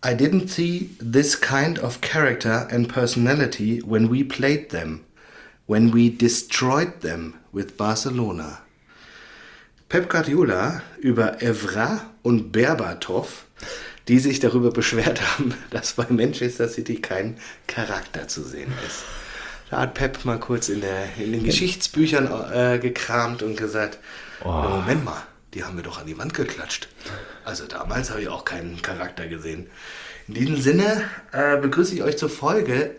I didn't see this kind of character and personality when we played them, when we destroyed them with Barcelona. Pep Guardiola über Evra und Berbatov, die sich darüber beschwert haben, dass bei Manchester City kein Charakter zu sehen ist. Da hat Pep mal kurz in den Geschichtsbüchern gekramt und gesagt, Moment mal, die haben wir doch an die Wand geklatscht. Also damals habe ich auch keinen Charakter gesehen. In diesem Sinne begrüße ich euch zur Folge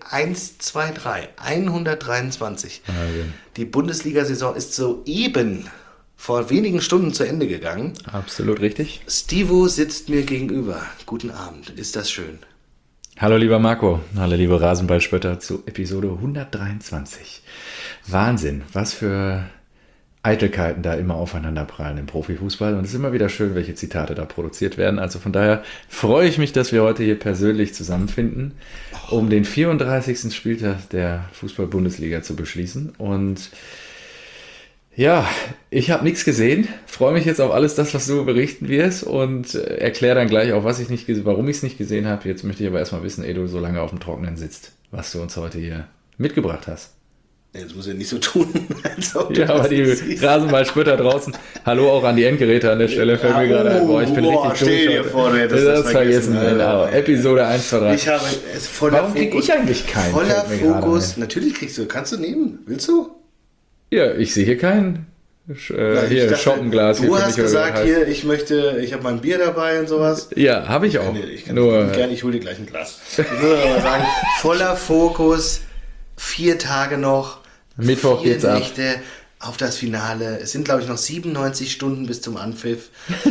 123. Die Bundesliga-Saison ist soeben vor wenigen Stunden zu Ende gegangen. Absolut richtig. Stivo sitzt mir gegenüber. Guten Abend, ist das schön? Hallo lieber Marco, hallo liebe Rasenballspötter zu Episode 123. Wahnsinn, was für Eitelkeiten da immer aufeinander prallen im Profifußball. Und es ist immer wieder schön, welche Zitate da produziert werden. Also von daher freue ich mich, dass wir heute hier persönlich zusammenfinden, um den 34. Spieltag der Fußball-Bundesliga zu beschließen. Und ja, ich habe nichts gesehen, freue mich jetzt auf alles das, was du berichten wirst und erkläre dann gleich auch, warum ich es nicht gesehen habe. Jetzt möchte ich aber erstmal wissen, ehe du so lange auf dem Trockenen sitzt, was du uns heute hier mitgebracht hast. Jetzt muss ich nicht so tun, als ob ja, aber die Rasenballspötter draußen. Hallo auch an die Endgeräte an der Stelle. Fällt mir gerade ein. Ich bin richtig stell dir vor, du hättest das vergessen. Genau. Episode 1, 2, 3. Ich habe es voller Warum kriege ich eigentlich keinen? Voller Fokus. Natürlich kriegst du. Kannst du nehmen? Willst du? Ja, ich sehe hier keinen. Hier, dachte, Schoppenglas. Du hast gesagt, hier, ich habe mein Bier dabei und sowas. Ja, habe ich auch. Ich hole dir gleich ein Glas. Ich muss aber sagen, voller Fokus, 4 Tage noch. Mittwoch 4 geht's ab. Nächte auf das Finale. Es sind, glaube ich, noch 97 Stunden bis zum Anpfiff.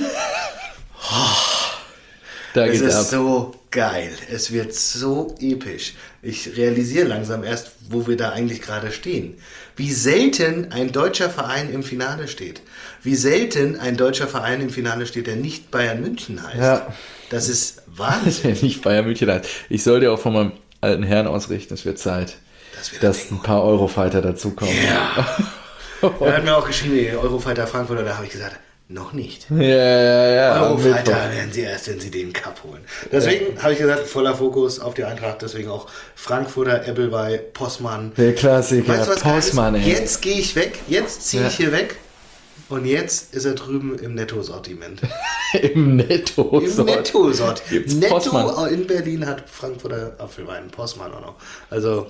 Es ist so geil. Es wird so episch. Ich realisiere langsam erst, wo wir da eigentlich gerade stehen. Wie selten ein deutscher Verein im Finale steht. Wie selten ein deutscher Verein im Finale steht, der nicht Bayern München heißt. Ja. Das ist Wahnsinn. Der nicht Bayern München heißt. Ich soll dir auch von meinem alten Herrn ausrichten, es wird Zeit, dass ein paar Eurofighter dazukommen. Ja. Er hat mir auch geschrieben, Eurofighter Frankfurt, da habe ich gesagt, noch nicht. Ja. Eurofighter werden sie erst, wenn sie den Cup holen. Deswegen habe ich gesagt, voller Fokus auf die Eintracht, deswegen auch Frankfurter, Ebbelwei, Possmann. Der Klassiker, weißt du, Possmann, ey. Jetzt gehe ich weg, jetzt ziehe ich hier weg und jetzt ist er drüben im Netto-Sortiment. Im Netto-Sortiment. Netto in Berlin hat Frankfurter Apfelwein, Possmann auch noch. Also...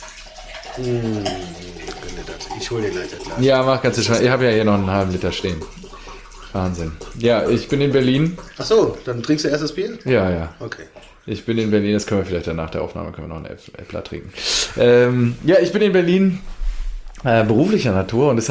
Ich hole dir gleich das Glas. Ja, mach ganz schön. Ich habe ja hier noch einen halben Liter stehen. Wahnsinn. Ja, ich bin in Berlin. Ach so, dann trinkst du erst das Bier? Ja. Okay. Ich bin in Berlin, das können wir vielleicht nach der Aufnahme noch einen Äppler trinken. Ja, ich bin in Berlin beruflicher Natur und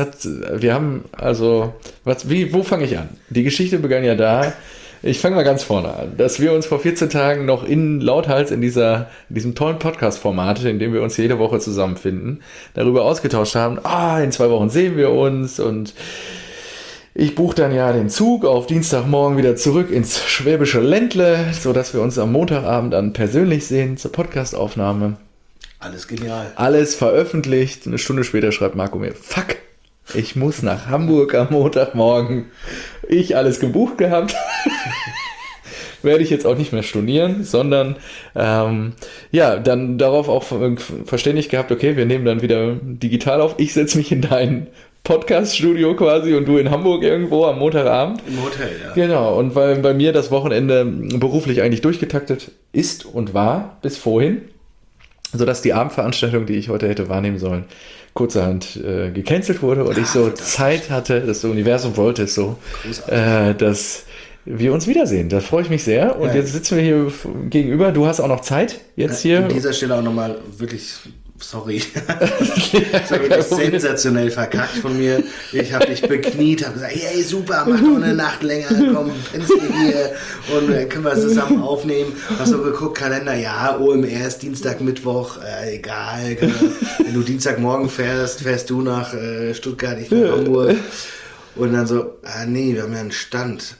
wo fange ich an? Die Geschichte begann ja da. Ich fange mal ganz vorne an, dass wir uns vor 14 Tagen noch in Lauthals in diesem tollen Podcast-Format, in dem wir uns jede Woche zusammenfinden, darüber ausgetauscht haben, in 2 Wochen sehen wir uns und ich buche dann ja den Zug auf Dienstagmorgen wieder zurück ins schwäbische Ländle, sodass wir uns am Montagabend dann persönlich sehen zur Podcastaufnahme. Alles genial. Alles veröffentlicht. Eine Stunde später schreibt Marco mir, fuck, ich muss nach Hamburg am Montagmorgen. Ich alles gebucht gehabt. Werde ich jetzt auch nicht mehr stornieren, sondern dann darauf auch verständigt gehabt, okay, wir nehmen dann wieder digital auf. Ich setze mich in dein Podcast-Studio quasi und du in Hamburg irgendwo am Montagabend. Im Hotel, ja. Genau, und weil bei mir das Wochenende beruflich eigentlich durchgetaktet ist und war bis vorhin, sodass die Abendveranstaltung, die ich heute hätte wahrnehmen sollen, kurzerhand gecancelt wurde und ich so Zeit hatte, das Universum wollte es so, dass wir uns wiedersehen. Da freue ich mich sehr. Und jetzt sitzen wir hier gegenüber. Du hast auch noch Zeit jetzt hier. An dieser Stelle auch nochmal wirklich... Sorry. Das war wirklich sensationell verkackt von mir. Ich habe dich bekniet, habe gesagt, hey super, mach doch eine Nacht länger, komm, pennst du hier und können wir es zusammen aufnehmen. Hast du geguckt, Kalender, ja, OMR ist Dienstag, Mittwoch, egal. Wenn du Dienstagmorgen fährst du nach Stuttgart, ich nach Hamburg. Und dann so, nee, wir haben ja einen Stand.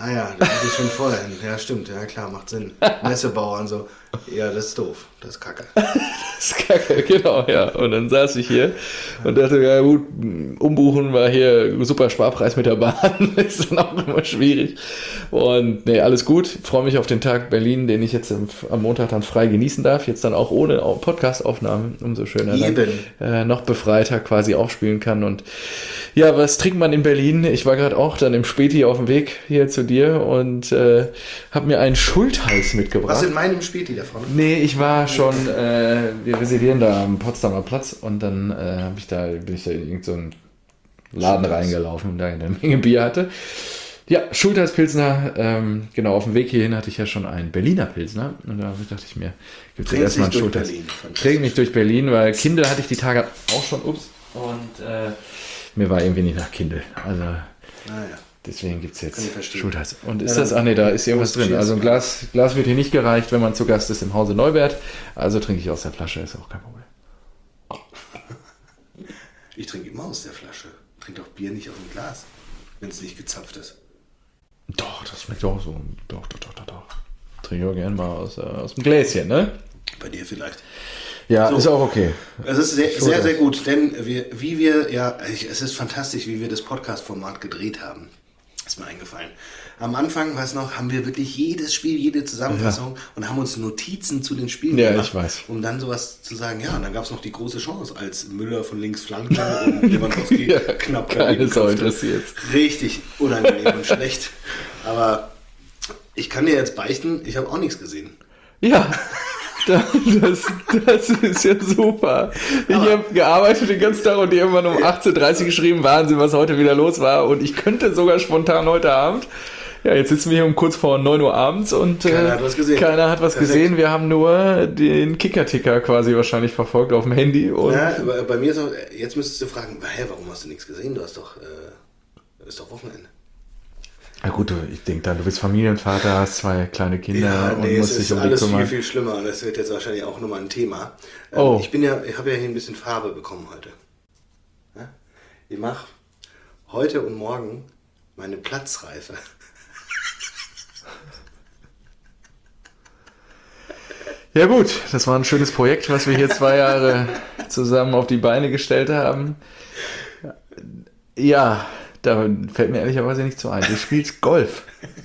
Ah ja, da muss ich schon vorher hin. Ja, stimmt. Ja, klar, macht Sinn. Messebauer und so. Ja, das ist doof. Das ist kacke. Das ist kacke, genau, ja. Und dann saß ich hier und dachte, ja gut, umbuchen war hier super Sparpreis mit der Bahn. Ist dann auch immer schwierig. Und nee, alles gut. Freue mich auf den Tag Berlin, den ich jetzt am Montag dann frei genießen darf. Jetzt dann auch ohne Podcast-Aufnahmen. Umso schöner. Dann, noch befreiter quasi aufspielen kann. Und ja, was trinkt man in Berlin? Ich war gerade auch dann im Späti auf dem Weg hier zu dir und habe mir einen Schultheiß mitgebracht. Was in meinem Späti davon? Nee, ich war schon, wir residieren da am Potsdamer Platz und dann bin ich da in irgendeinen Laden reingelaufen, der eine Menge Bier hatte. Ja, Schultheiß-Pilsner, genau, auf dem Weg hierhin hatte ich ja schon einen Berliner Pilsner und da dachte ich mir, gibt es erstmal einen Schultheiß. Trägt mich durch Berlin, weil Kindle hatte ich die Tage auch schon, und mir war irgendwie nicht nach Kindle, also deswegen gibt es jetzt Schultheiß. Und ist das, da ist irgendwas drin, also ein Glas wird hier nicht gereicht, wenn man zu Gast ist im Hause Neubert, also trinke ich aus der Flasche, ist auch kein Problem. Ich trinke immer aus der Flasche, trinke auch Bier nicht aus dem Glas, wenn es nicht gezapft ist. Doch, das schmeckt auch so. Doch. Trinke ich auch gerne mal aus dem Gläschen, ne? Bei dir vielleicht. Ja, so. Ist auch okay. Es ist sehr, sehr gut, denn es ist fantastisch, wie wir das Podcast-Format gedreht haben. Ist mir eingefallen. Am Anfang, weißt du noch, haben wir wirklich jedes Spiel, jede Zusammenfassung und haben uns Notizen zu den Spielen gemacht, ich weiß. um dann sowas zu sagen. Ja, und dann gab es noch die große Chance, als Müller von links flanke und Lewandowski knapp keine Sau interessiert. Richtig unangenehm und schlecht. Aber ich kann dir jetzt beichten, ich habe auch nichts gesehen. Ja, das ist ja super. Ich habe gearbeitet den ganzen Tag und die irgendwann um 18:30 Uhr geschrieben, Wahnsinn, was heute wieder los war. Und ich könnte sogar spontan heute Abend. Ja, jetzt sitzen wir hier um kurz vor 9 Uhr abends und keiner hat was gesehen. Wir haben nur den Kicker-Ticker quasi wahrscheinlich verfolgt auf dem Handy. Und ja, bei mir ist auch, jetzt müsstest du fragen, warum hast du nichts gesehen? Du hast doch, ist doch Wochenende. Ja gut, ich denke dann, du bist Familienvater, hast 2 kleine Kinder und musst dich um die kümmern. Es ist alles viel schlimmer und das wird jetzt wahrscheinlich auch nochmal ein Thema. Ich habe ja hier ein bisschen Farbe bekommen heute. Ja? Ich mache heute und morgen meine Platzreife. Ja gut, das war ein schönes Projekt, was wir hier 2 Jahre zusammen auf die Beine gestellt haben. Ja, da fällt mir ehrlicherweise nichts so ein. Du spielst Golf.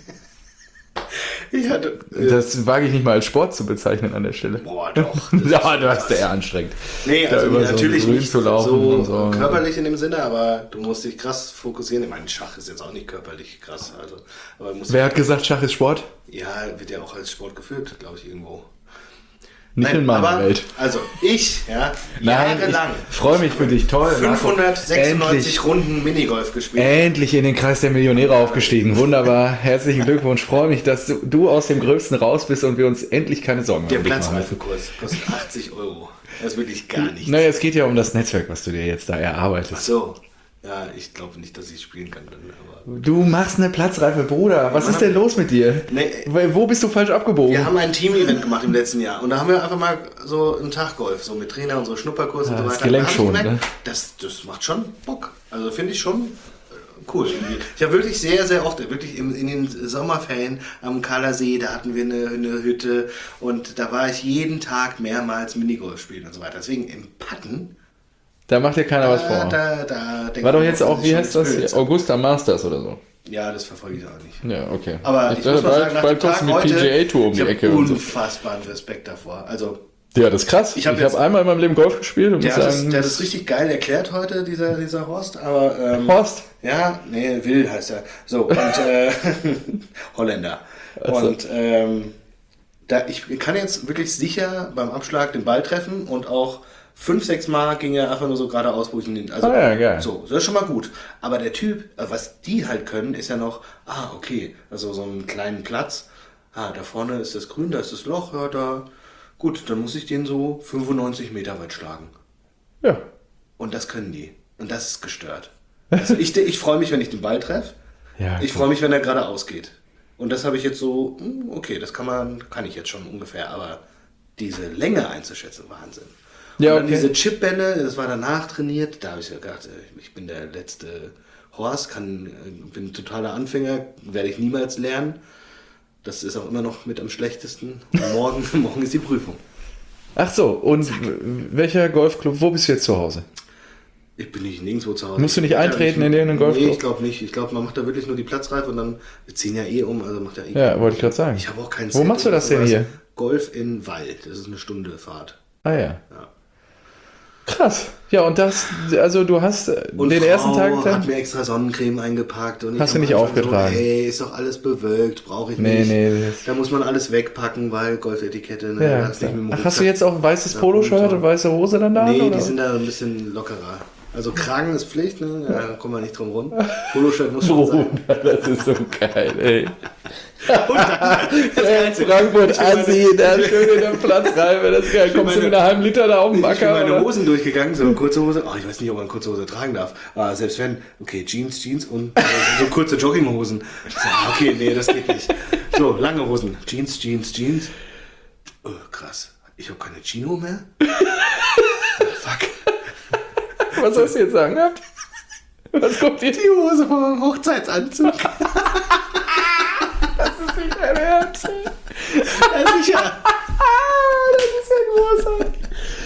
Das wage ich nicht mal als Sport zu bezeichnen an der Stelle. Boah, doch. Ja, du hast eher anstrengend. Nee, also natürlich so nicht zu laufen so körperlich in dem Sinne, aber du musst dich krass fokussieren. Ich meine, Schach ist jetzt auch nicht körperlich krass. Also, aber wer hat gesagt, Schach ist Sport? Ja, wird ja auch als Sport geführt, glaube ich, irgendwo. Nicht in meiner Welt. Also jahrelang. Ich freue mich für dich, toll. 596 Runden Minigolf gespielt. Endlich in den Kreis der Millionäre aufgestiegen. Wunderbar. Herzlichen Glückwunsch. Freue mich, dass du aus dem Gröbsten raus bist und wir uns endlich keine Sorgen machen. Der Platzreifekurs kostet 80 €. Das ist wirklich gar nichts. Naja, es geht ja um das Netzwerk, was du dir jetzt da erarbeitest. Ach so. Ja, ich glaube nicht, dass ich spielen kann. Aber du machst eine Platzreife, Bruder. Was ist denn los mit dir? Nee, wo bist du falsch abgebogen? Wir haben ein Team-Event gemacht im letzten Jahr und da haben wir einfach mal so einen Tag Golf, so mit Trainer und so Schnupperkurs und so weiter. Das Gelenk schon, ne? Das macht schon Bock. Also finde ich schon cool. Ich habe wirklich sehr, sehr oft, wirklich in den Sommerferien am Kahler See, da hatten wir eine Hütte und da war ich jeden Tag mehrmals Minigolf spielen und so weiter. Deswegen im Patten. Da macht dir keiner was vor. War doch jetzt auch, wie heißt das? Augusta Masters oder so. Ja, das verfolge ich auch nicht. Ja, okay. Aber ich muss mal sagen, nach dem Tag heute, PGA-Tour um die Ecke. Ich habe unfassbaren Respekt davor. Also, ja, das ist krass. Ich habe einmal in meinem Leben Golf gespielt und muss sagen... Der hat das richtig geil erklärt heute, dieser Horst. Aber, Horst? Ja, nee, Will heißt er. So, und Holländer. Also. Und ich kann jetzt wirklich sicher beim Abschlag den Ball treffen und auch 5-6 Mal ging er einfach nur so geradeaus, wo ich ihn... Also, geil. So, das ist schon mal gut. Aber der Typ, was die halt können, ist ja noch, okay, also so einen kleinen Platz. Da vorne ist das Grün, da ist das Loch, ja, da... Gut, dann muss ich den so 95 Meter weit schlagen. Ja. Und das können die. Und das ist gestört. Also ich freue mich, wenn ich den Ball treffe. Ja, ich freue mich, wenn er geradeaus geht. Und das habe ich jetzt so, okay, das kann ich jetzt schon ungefähr, aber diese Länge einzuschätzen, Wahnsinn. Und ja, dann diese Chipbälle, das war danach trainiert, da habe ich ja gedacht, ich bin der letzte Horst, bin totaler Anfänger, werde ich niemals lernen. Das ist auch immer noch mit am schlechtesten. Und morgen ist die Prüfung. Ach so, und welcher Golfclub, wo bist du jetzt zu Hause? Ich bin nicht nirgendwo zu Hause. Musst du nicht eintreten in irgendeinen Golfclub? Nee, ich glaube nicht. Ich glaube, man macht da wirklich nur die Platzreife und dann, wir ziehen ja um, also macht er Ja, wollte ich gerade sagen. Ich habe auch keinen Wo machst du das denn hier? Golf in Wald, das ist eine Stunde Fahrt. Ah ja. Krass. Ja, und also du hast Und den Frau ersten Tag dann... hat mir extra Sonnencreme eingepackt. Und Hast du nicht aufgetragen? So, hey, ist doch alles bewölkt, brauche ich Nee, nicht. nee. Da muss man alles wegpacken, weil Golfetikette, ne, Ja, das nicht mit dem ach, hast du jetzt auch ein weißes Poloshirt und weiße Hose dann da? Nee, oder? die sind da ein bisschen lockerer. Also Kragen ist Pflicht, ne? Ja, da kommen wir nicht drum rum. Poloshirt muss schon sein. Das ist so geil, ey. Und dann, In Frankfurt ansehen, da schön in der Platzreife, das ist geil. Kommst du mit einer halben Liter da auf den ich bin Acker? meine Oder? Hosen durchgegangen, so kurze Hose. Oh, ich weiß nicht, ob man kurze Hose tragen darf. Aber selbst wenn, okay, Jeans und so kurze Jogginghosen. Ich so, okay, nee, das geht nicht. So, lange Hosen. Jeans. Oh, krass. Ich habe keine Chino mehr? Fuck. Was sollst du jetzt sagen? Ja? Was kommt hier? Die Hose vom Hochzeitsanzug. Das ist nicht dein Ernst. Ja, sicher. Das ist ja großartig.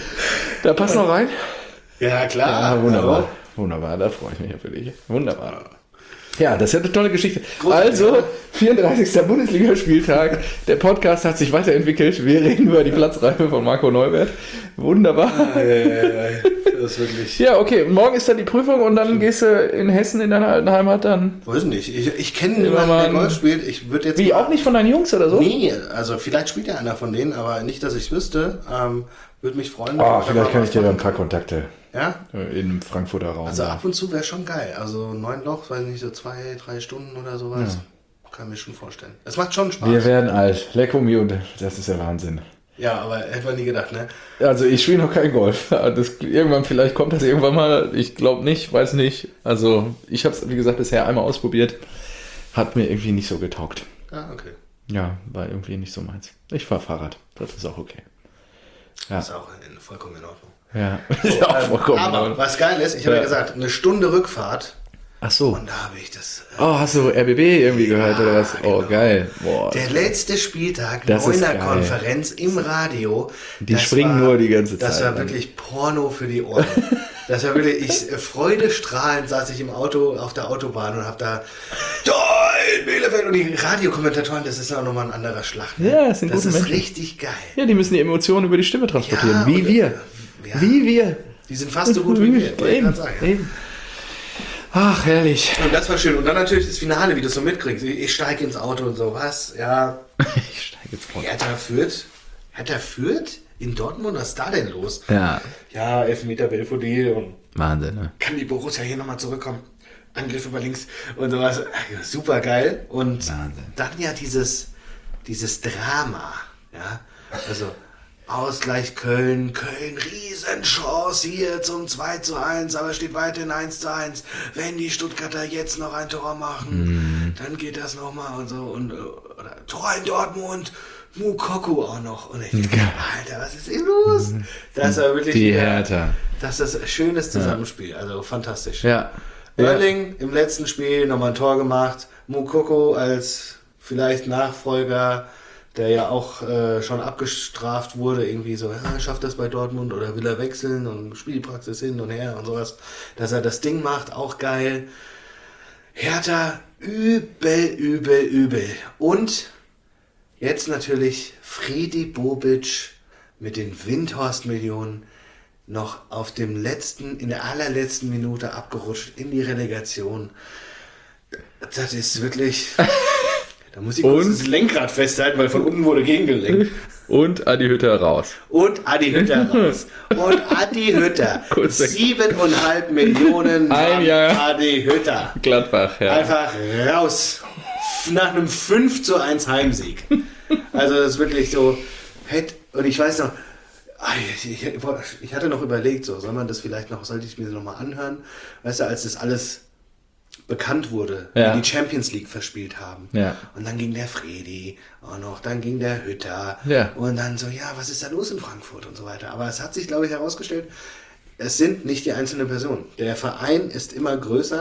Da passt noch rein? Ja, klar. Ja, wunderbar. Wunderbar, da freue ich mich ja für dich. Wunderbar. Ja, das ist ja eine tolle Geschichte. Also, 34. Bundesligaspieltag. Der Podcast hat sich weiterentwickelt. Wir reden über die Platzreife von Marco Neubert. Wunderbar. Das ist wirklich... Ja, okay. Morgen ist dann die Prüfung und dann gehst du in Hessen in deiner alten Heimat dann. Weiß nicht. Ich kenne niemanden, der Golf spielt. Ich würde jetzt... Wie, auch nicht von deinen Jungs oder so? Nee, also vielleicht spielt ja einer von denen, aber nicht, dass ich es wüsste. Würde mich freuen. Vielleicht kann ich dir da ein paar Kontakte Ja? im Frankfurter Raum. Also ab und zu wäre schon geil. Also 9 Loch, weiß nicht, so 2-3 Stunden oder sowas. Kann mir schon vorstellen. Es macht schon Spaß. Wir werden alt. Lecco mio, das ist der Wahnsinn. Ja, aber hätte man nie gedacht, ne? Also ich spiele noch kein Golf. Irgendwann, vielleicht kommt das irgendwann mal. Ich glaube nicht, weiß nicht. Also ich habe es, wie gesagt, bisher einmal ausprobiert. Hat mir irgendwie nicht so getaugt. Ah, okay. Ja, war irgendwie nicht so meins. Ich fahre Fahrrad. Das ist auch okay. Ja. Das ist auch vollkommen in Ordnung. Ja, ja vollkommen. Aber was geil ist, ich habe ja gesagt, eine Stunde Rückfahrt. Ach so. Und da habe ich das... Oh, hast du RBB irgendwie gehört oder was? Oh, genau. Geil. Boah. Der letzte Spieltag, Das ist geil. 9er-Konferenz im Radio. Die springen nur die ganze Zeit. Das war wirklich Porno für die Ohren. Das war wirklich, freudestrahlend saß ich im Auto auf der Autobahn und habe da in Bielefeld und die Radiokommentatoren, das ist auch nochmal ein anderer Schlag. Ne? Ja, das sind Das gute ist Menschen. richtig geil. Ja, die müssen die Emotionen über die Stimme transportieren. Ja, wie und- wir. Ja. Wie wir. Die sind fast so gut wie wir, wollte ich Eben, gerade sagen. eben. Ach, herrlich. Und das war schön. Und dann natürlich das Finale, wie du es so mitkriegst. Ich steige ins Auto und so, was? Ja, Ich steige jetzt vor. Hertha führt in Dortmund, was ist da denn los? Ja, Ja, Elfmeter Belfodil und Wahnsinn, ne? kann die Borussia hier nochmal zurückkommen? Angriff über links und sowas. Super geil. Und Wahnsinn. dann ja dieses Drama. Ja, also Ausgleich Köln, Riesenchance hier zum 2:1, aber steht weiterhin 1:1. Wenn die Stuttgarter jetzt noch ein Tor machen, dann geht das nochmal und so. Und oder Tor in Dortmund, Mukoko auch noch. Und ich denke, Alter, was ist hier los? Das war wirklich Die Hertha. das ist ein schönes Zusammenspiel, also fantastisch. Ja. Erling im letzten Spiel nochmal ein Tor gemacht. Mukoko als vielleicht Nachfolger, der ja auch schon abgestraft wurde, irgendwie so, ja, schafft das bei Dortmund oder will er wechseln und Spielpraxis hin und her und sowas. Dass er das Ding macht, auch geil. Hertha, übel. Und jetzt natürlich Fredi Bobic mit den Windhorst-Millionen noch in der allerletzten Minute abgerutscht in die Relegation. Das ist wirklich... Da muss ich kurz das Lenkrad festhalten, weil von unten wurde gegengelenkt. Und Adi Hütter raus. Und Adi Hütter raus. Und Adi Hütter. Kurz weg. 7,5 Millionen Ein Jahr. Adi Hütter. Gladbach, ja. Einfach raus. Nach einem 5:1 Heimsieg. Also das ist wirklich so. Und ich weiß noch, ich hatte noch überlegt, so, sollte ich mir das nochmal anhören? Weißt du, als das alles bekannt wurde, Ja. wie die Champions League verspielt haben. Ja. Und dann ging der Fredi auch noch, dann ging der Hütter. Ja. Und dann so, ja, was ist da los in Frankfurt und so weiter. Aber es hat sich, glaube ich, herausgestellt, es sind nicht die einzelnen Personen. Der Verein ist immer größer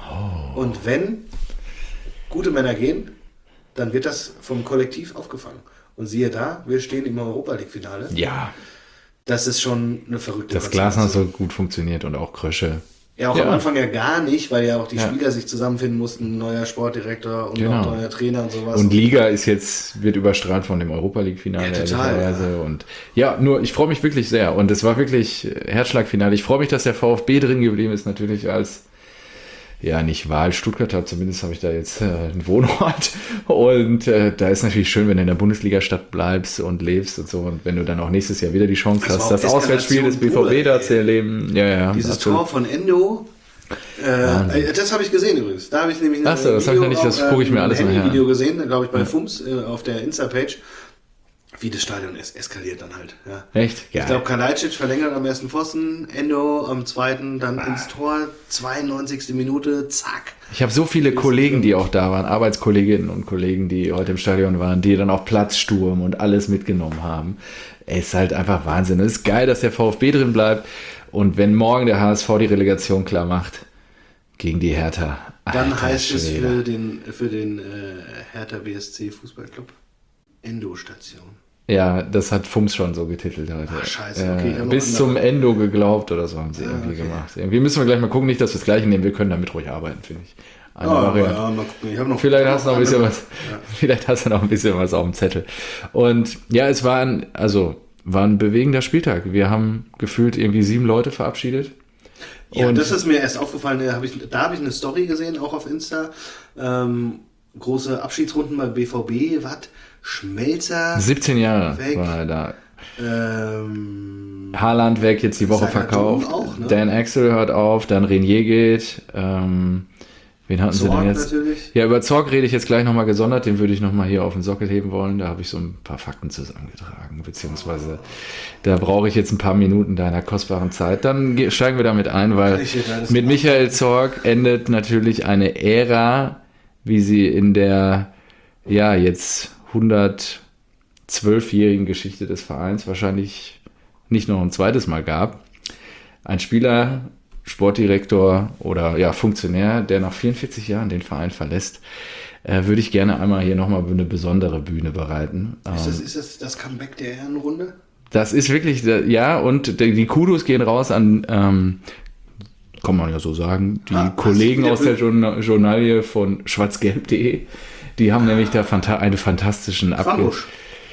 Und wenn gute Männer gehen, dann wird das vom Kollektiv aufgefangen. Und siehe da, wir stehen im Europa-League-Finale. Ja, Das ist schon eine verrückte das Glasner so gut funktioniert und auch Krösche. Ja, auch am Anfang ja gar nicht, weil ja auch die Spieler sich zusammenfinden mussten, neuer Sportdirektor und auch neuer Trainer und sowas. Und Liga wird überstrahlt von dem Europa-League-Finale. Ja, total. Und nur, ich freue mich wirklich sehr. Und es war wirklich Herzschlagfinale. Ich freue mich, dass der VfB drin geblieben ist, natürlich als, nicht Wahl Stuttgart, zumindest habe ich da jetzt einen Wohnort. Und da ist natürlich schön, wenn du in der Bundesliga-Stadt bleibst und lebst und so. Und wenn du dann auch nächstes Jahr wieder die Chance hast, das Auswärtsspiel des BVB da zu erleben. Ja, dieses Tor von Endo, das habe ich gesehen übrigens. Da habe ich nämlich das habe ich noch nicht, das gucke ich mir alles mal Video gesehen, glaube ich, bei FUMS auf der Insta-Page. Wie das Stadion eskaliert dann halt. Ja. Echt? Geil. Ich glaube, Kalajdzic verlängert am ersten Pfosten, Endo am zweiten, dann ins Tor, 92. Minute, zack. Ich habe so viele Kollegen, die auch da waren, Arbeitskolleginnen und Kollegen, die heute im Stadion waren, die dann auch Platzsturm und alles mitgenommen haben. Es ist halt einfach Wahnsinn. Es ist geil, dass der VfB drin bleibt. Und wenn morgen der HSV die Relegation klar macht gegen die Hertha. Dann heißt es für den Hertha BSC Fußballclub Endo-Station. Ja, das hat FUMS schon so getitelt heute. Ach, scheiße, okay. Bis zum Endo geglaubt oder so haben sie irgendwie gemacht. Irgendwie müssen wir gleich mal gucken, nicht, dass wir das Gleiche nehmen. Wir können damit ruhig arbeiten, finde ich. Mal gucken. Ich hab noch Vielleicht hast du noch ein bisschen was. Ja. Vielleicht hast du noch ein bisschen was auf dem Zettel. Und ja, es war ein bewegender Spieltag. Wir haben gefühlt irgendwie 7 Leute verabschiedet. Ja, und das ist mir erst aufgefallen. Da habe ich eine Story gesehen, auch auf Insta. Große Abschiedsrunden bei BVB. Was? Schmelzer 17 Jahre weg. War er da. Haaland weg, jetzt die Woche verkauft. Auch, ne? Dan Axel hört auf, dann Renier geht. Wen hatten sie denn jetzt? Natürlich. Ja, über Zorg rede ich jetzt gleich nochmal gesondert. Den würde ich nochmal hier auf den Sockel heben wollen. Da habe ich so ein paar Fakten zusammengetragen. Beziehungsweise da brauche ich jetzt ein paar Minuten deiner kostbaren Zeit. Dann steigen wir damit ein, weil mit Michael Zorg endet natürlich eine Ära, wie sie in der jetzt 112-jährigen Geschichte des Vereins wahrscheinlich nicht noch ein zweites Mal gab. Ein Spieler, Sportdirektor oder Funktionär, der nach 44 Jahren den Verein verlässt, würde ich gerne einmal hier nochmal eine besondere Bühne bereiten. Ist das Comeback der Herrenrunde? Das ist wirklich, und die Kudos gehen raus an, kann man ja so sagen, die Kollegen aus der Journalie von schwarzgelb.de. Die haben nämlich da einen fantastischen Abschluss.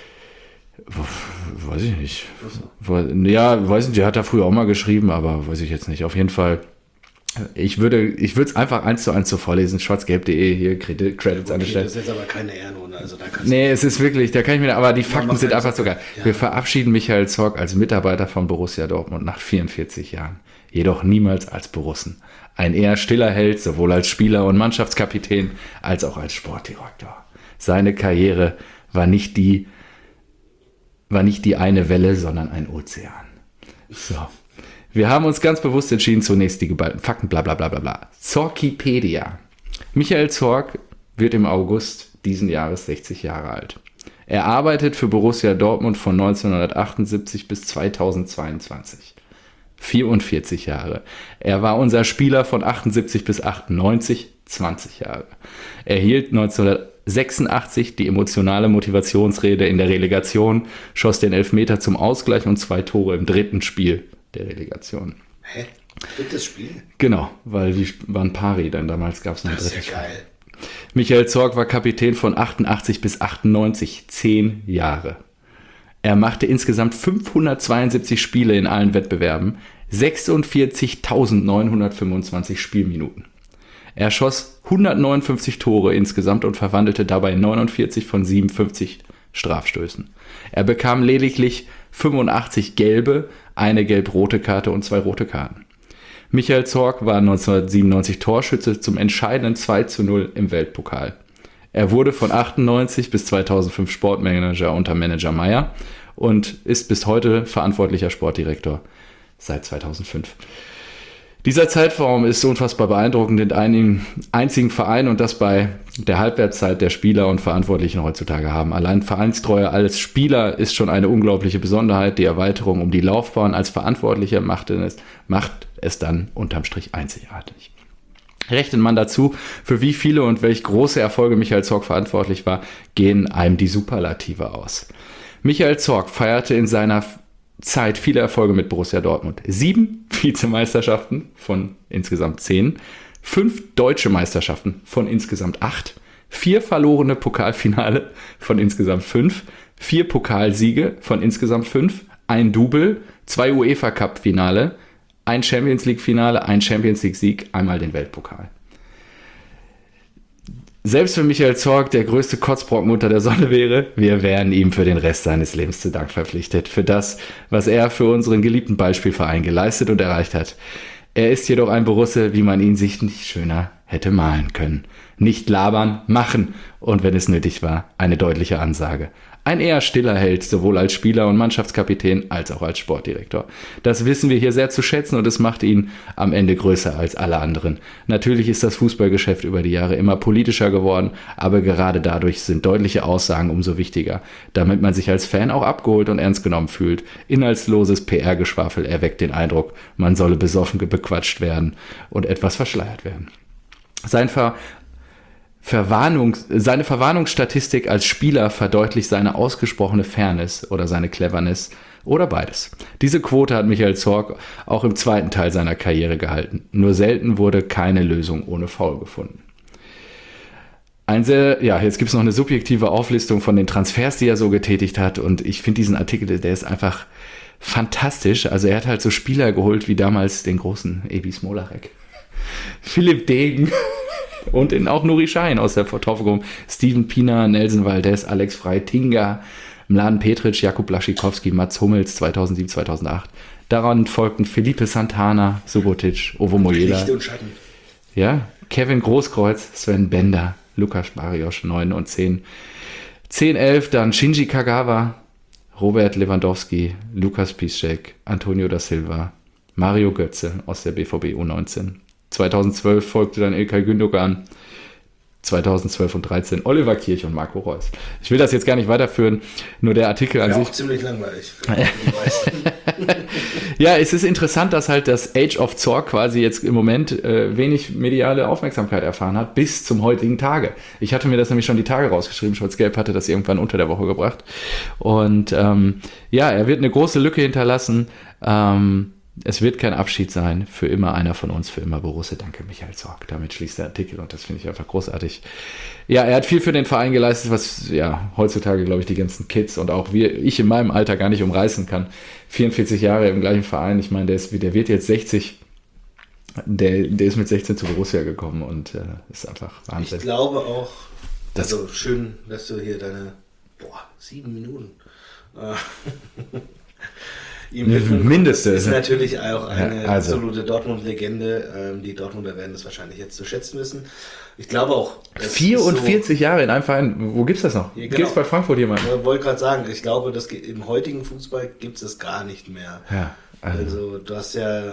Weiß ich nicht. Ja, weiß nicht, der hat da früher auch mal geschrieben, aber weiß ich jetzt nicht. Auf jeden Fall, ich würde es einfach 1:1 so vorlesen. Schwarzgelb.de, hier Credits an der Stelle. Das ist jetzt aber keine Ehrenrunde. Also es ist wirklich, aber die Fakten sind einfach so geil. Ja. Wir verabschieden Michael Zorc als Mitarbeiter von Borussia Dortmund nach 44 Jahren. Jedoch niemals als Borussen. Ein eher stiller Held, sowohl als Spieler und Mannschaftskapitän, als auch als Sportdirektor. Seine Karriere war nicht die eine Welle, sondern ein Ozean. So. Wir haben uns ganz bewusst entschieden, zunächst die geballten Fakten, bla bla bla bla bla. Zorcipedia. Michael Zorc wird im August diesen Jahres 60 Jahre alt. Er arbeitet für Borussia Dortmund von 1978 bis 2022. 44 Jahre. Er war unser Spieler von 78 bis 98, 20 Jahre. Er hielt 1986 die emotionale Motivationsrede in der Relegation, schoss den Elfmeter zum Ausgleich und 2 Tore im 3. Spiel der Relegation. Hä? 3. Spiel? Genau, weil die waren pari, denn damals gab es noch ein 3. Spiel. Das ist ja geil. Michael Zorc war Kapitän von 88 bis 98, 10 Jahre. Er machte insgesamt 572 Spiele in allen Wettbewerben, 46.925 Spielminuten. Er schoss 159 Tore insgesamt und verwandelte dabei 49 von 57 Strafstößen. Er bekam lediglich 85 gelbe, eine gelb-rote Karte und 2 rote Karten. Michael Zorc war 1997 Torschütze zum entscheidenden 2:0 im Weltpokal. Er wurde von 98 bis 2005 Sportmanager unter Manager Meier und ist bis heute verantwortlicher Sportdirektor seit 2005. Dieser Zeitraum ist unfassbar beeindruckend in einem einzigen Verein und das bei der Halbwertszeit der Spieler und Verantwortlichen heutzutage haben. Allein Vereinstreue als Spieler ist schon eine unglaubliche Besonderheit. Die Erweiterung um die Laufbahn als Verantwortlicher macht es dann unterm Strich einzigartig. Rechnet man dazu, für wie viele und welch große Erfolge Michael Zorc verantwortlich war, gehen einem die Superlative aus. Michael Zorc feierte in seiner Zeit viele Erfolge mit Borussia Dortmund. 7 Vizemeisterschaften von insgesamt 10, 5 deutsche Meisterschaften von insgesamt 8, 4 verlorene Pokalfinale von insgesamt 5, 4 Pokalsiege von insgesamt 5, ein Double, 2 UEFA-Cup-Finale, ein Champions-League-Finale, ein Champions-League-Sieg, einmal den Weltpokal. Selbst wenn Michael Zorc der größte Kotzbrocken unter der Sonne wäre, wir wären ihm für den Rest seines Lebens zu Dank verpflichtet. Für das, was er für unseren geliebten Beispielverein geleistet und erreicht hat. Er ist jedoch ein Borusse, wie man ihn sich nicht schöner hätte malen können. Nicht labern, machen. Und wenn es nötig war, eine deutliche Ansage. Ein eher stiller Held, sowohl als Spieler und Mannschaftskapitän als auch als Sportdirektor. Das wissen wir hier sehr zu schätzen und es macht ihn am Ende größer als alle anderen. Natürlich ist das Fußballgeschäft über die Jahre immer politischer geworden, aber gerade dadurch sind deutliche Aussagen umso wichtiger, damit man sich als Fan auch abgeholt und ernst genommen fühlt. Inhaltsloses PR-Geschwafel erweckt den Eindruck, man solle besoffen bequatscht werden und etwas verschleiert werden. Seine Verwarnungsstatistik als Spieler verdeutlicht seine ausgesprochene Fairness oder seine Cleverness oder beides. Diese Quote hat Michael Zorc auch im zweiten Teil seiner Karriere gehalten. Nur selten wurde keine Lösung ohne Foul gefunden. Jetzt gibt es noch eine subjektive Auflistung von den Transfers, die er so getätigt hat, und ich finde diesen Artikel, der ist einfach fantastisch. Also er hat halt so Spieler geholt wie damals den großen Ebi Smolarek, Philipp Degen und auch Nuri Sahin aus der Vertopfung, Steven Pienaar, Nelson Valdez, Alex Frey, Tinga, Mladen Petric, Jakub Blaszczykowski, Mats Hummels 2007, 2008. Daran folgten Felipe Santana, Subotic, Ovo Moyela. Licht und Schatten. Ja, Kevin Großkreuz, Sven Bender, Lukas Barrios 9 und 10. 10, 11, dann Shinji Kagawa, Robert Lewandowski, Lukas Piszczek, Antonio da Silva, Mario Götze aus der BVB U19. 2012 folgte dann İlkay Gündoğan, 2012 und 13 Oliver Kirch und Marco Reus. Ich will das jetzt gar nicht weiterführen, nur der Artikel an Ja, sich. auch ziemlich langweilig. Ja, es ist interessant, dass halt das Age of Zorc quasi jetzt im Moment wenig mediale Aufmerksamkeit erfahren hat, bis zum heutigen Tage. Ich hatte mir das nämlich schon die Tage rausgeschrieben, Schwarz-Gelb hatte das irgendwann unter der Woche gebracht. Und er wird eine große Lücke hinterlassen. Es wird kein Abschied sein, für immer einer von uns, für immer Borussia. Danke, Michael Zorc. Damit schließt der Artikel und das finde ich einfach großartig. Ja, er hat viel für den Verein geleistet, was heutzutage, glaube ich, die ganzen Kids und auch ich in meinem Alter gar nicht umreißen kann. 44 Jahre im gleichen Verein, ich meine, der wird jetzt 60, der ist mit 16 zu Borussia gekommen und ist einfach Wahnsinn. Ich glaube auch, also schön, dass du hier deine 7 Minuten ihm Mindestens. Das ist natürlich auch eine absolute Dortmund-Legende. Die Dortmunder werden das wahrscheinlich jetzt zu schätzen wissen. Ich glaube auch. 44 Jahre in einem Verein. Wo gibt's das noch? Ja, Gibt's bei Frankfurt jemanden? Ich wollte gerade sagen, ich glaube, im heutigen Fußball gibt es gar nicht mehr. Ja, also du hast ja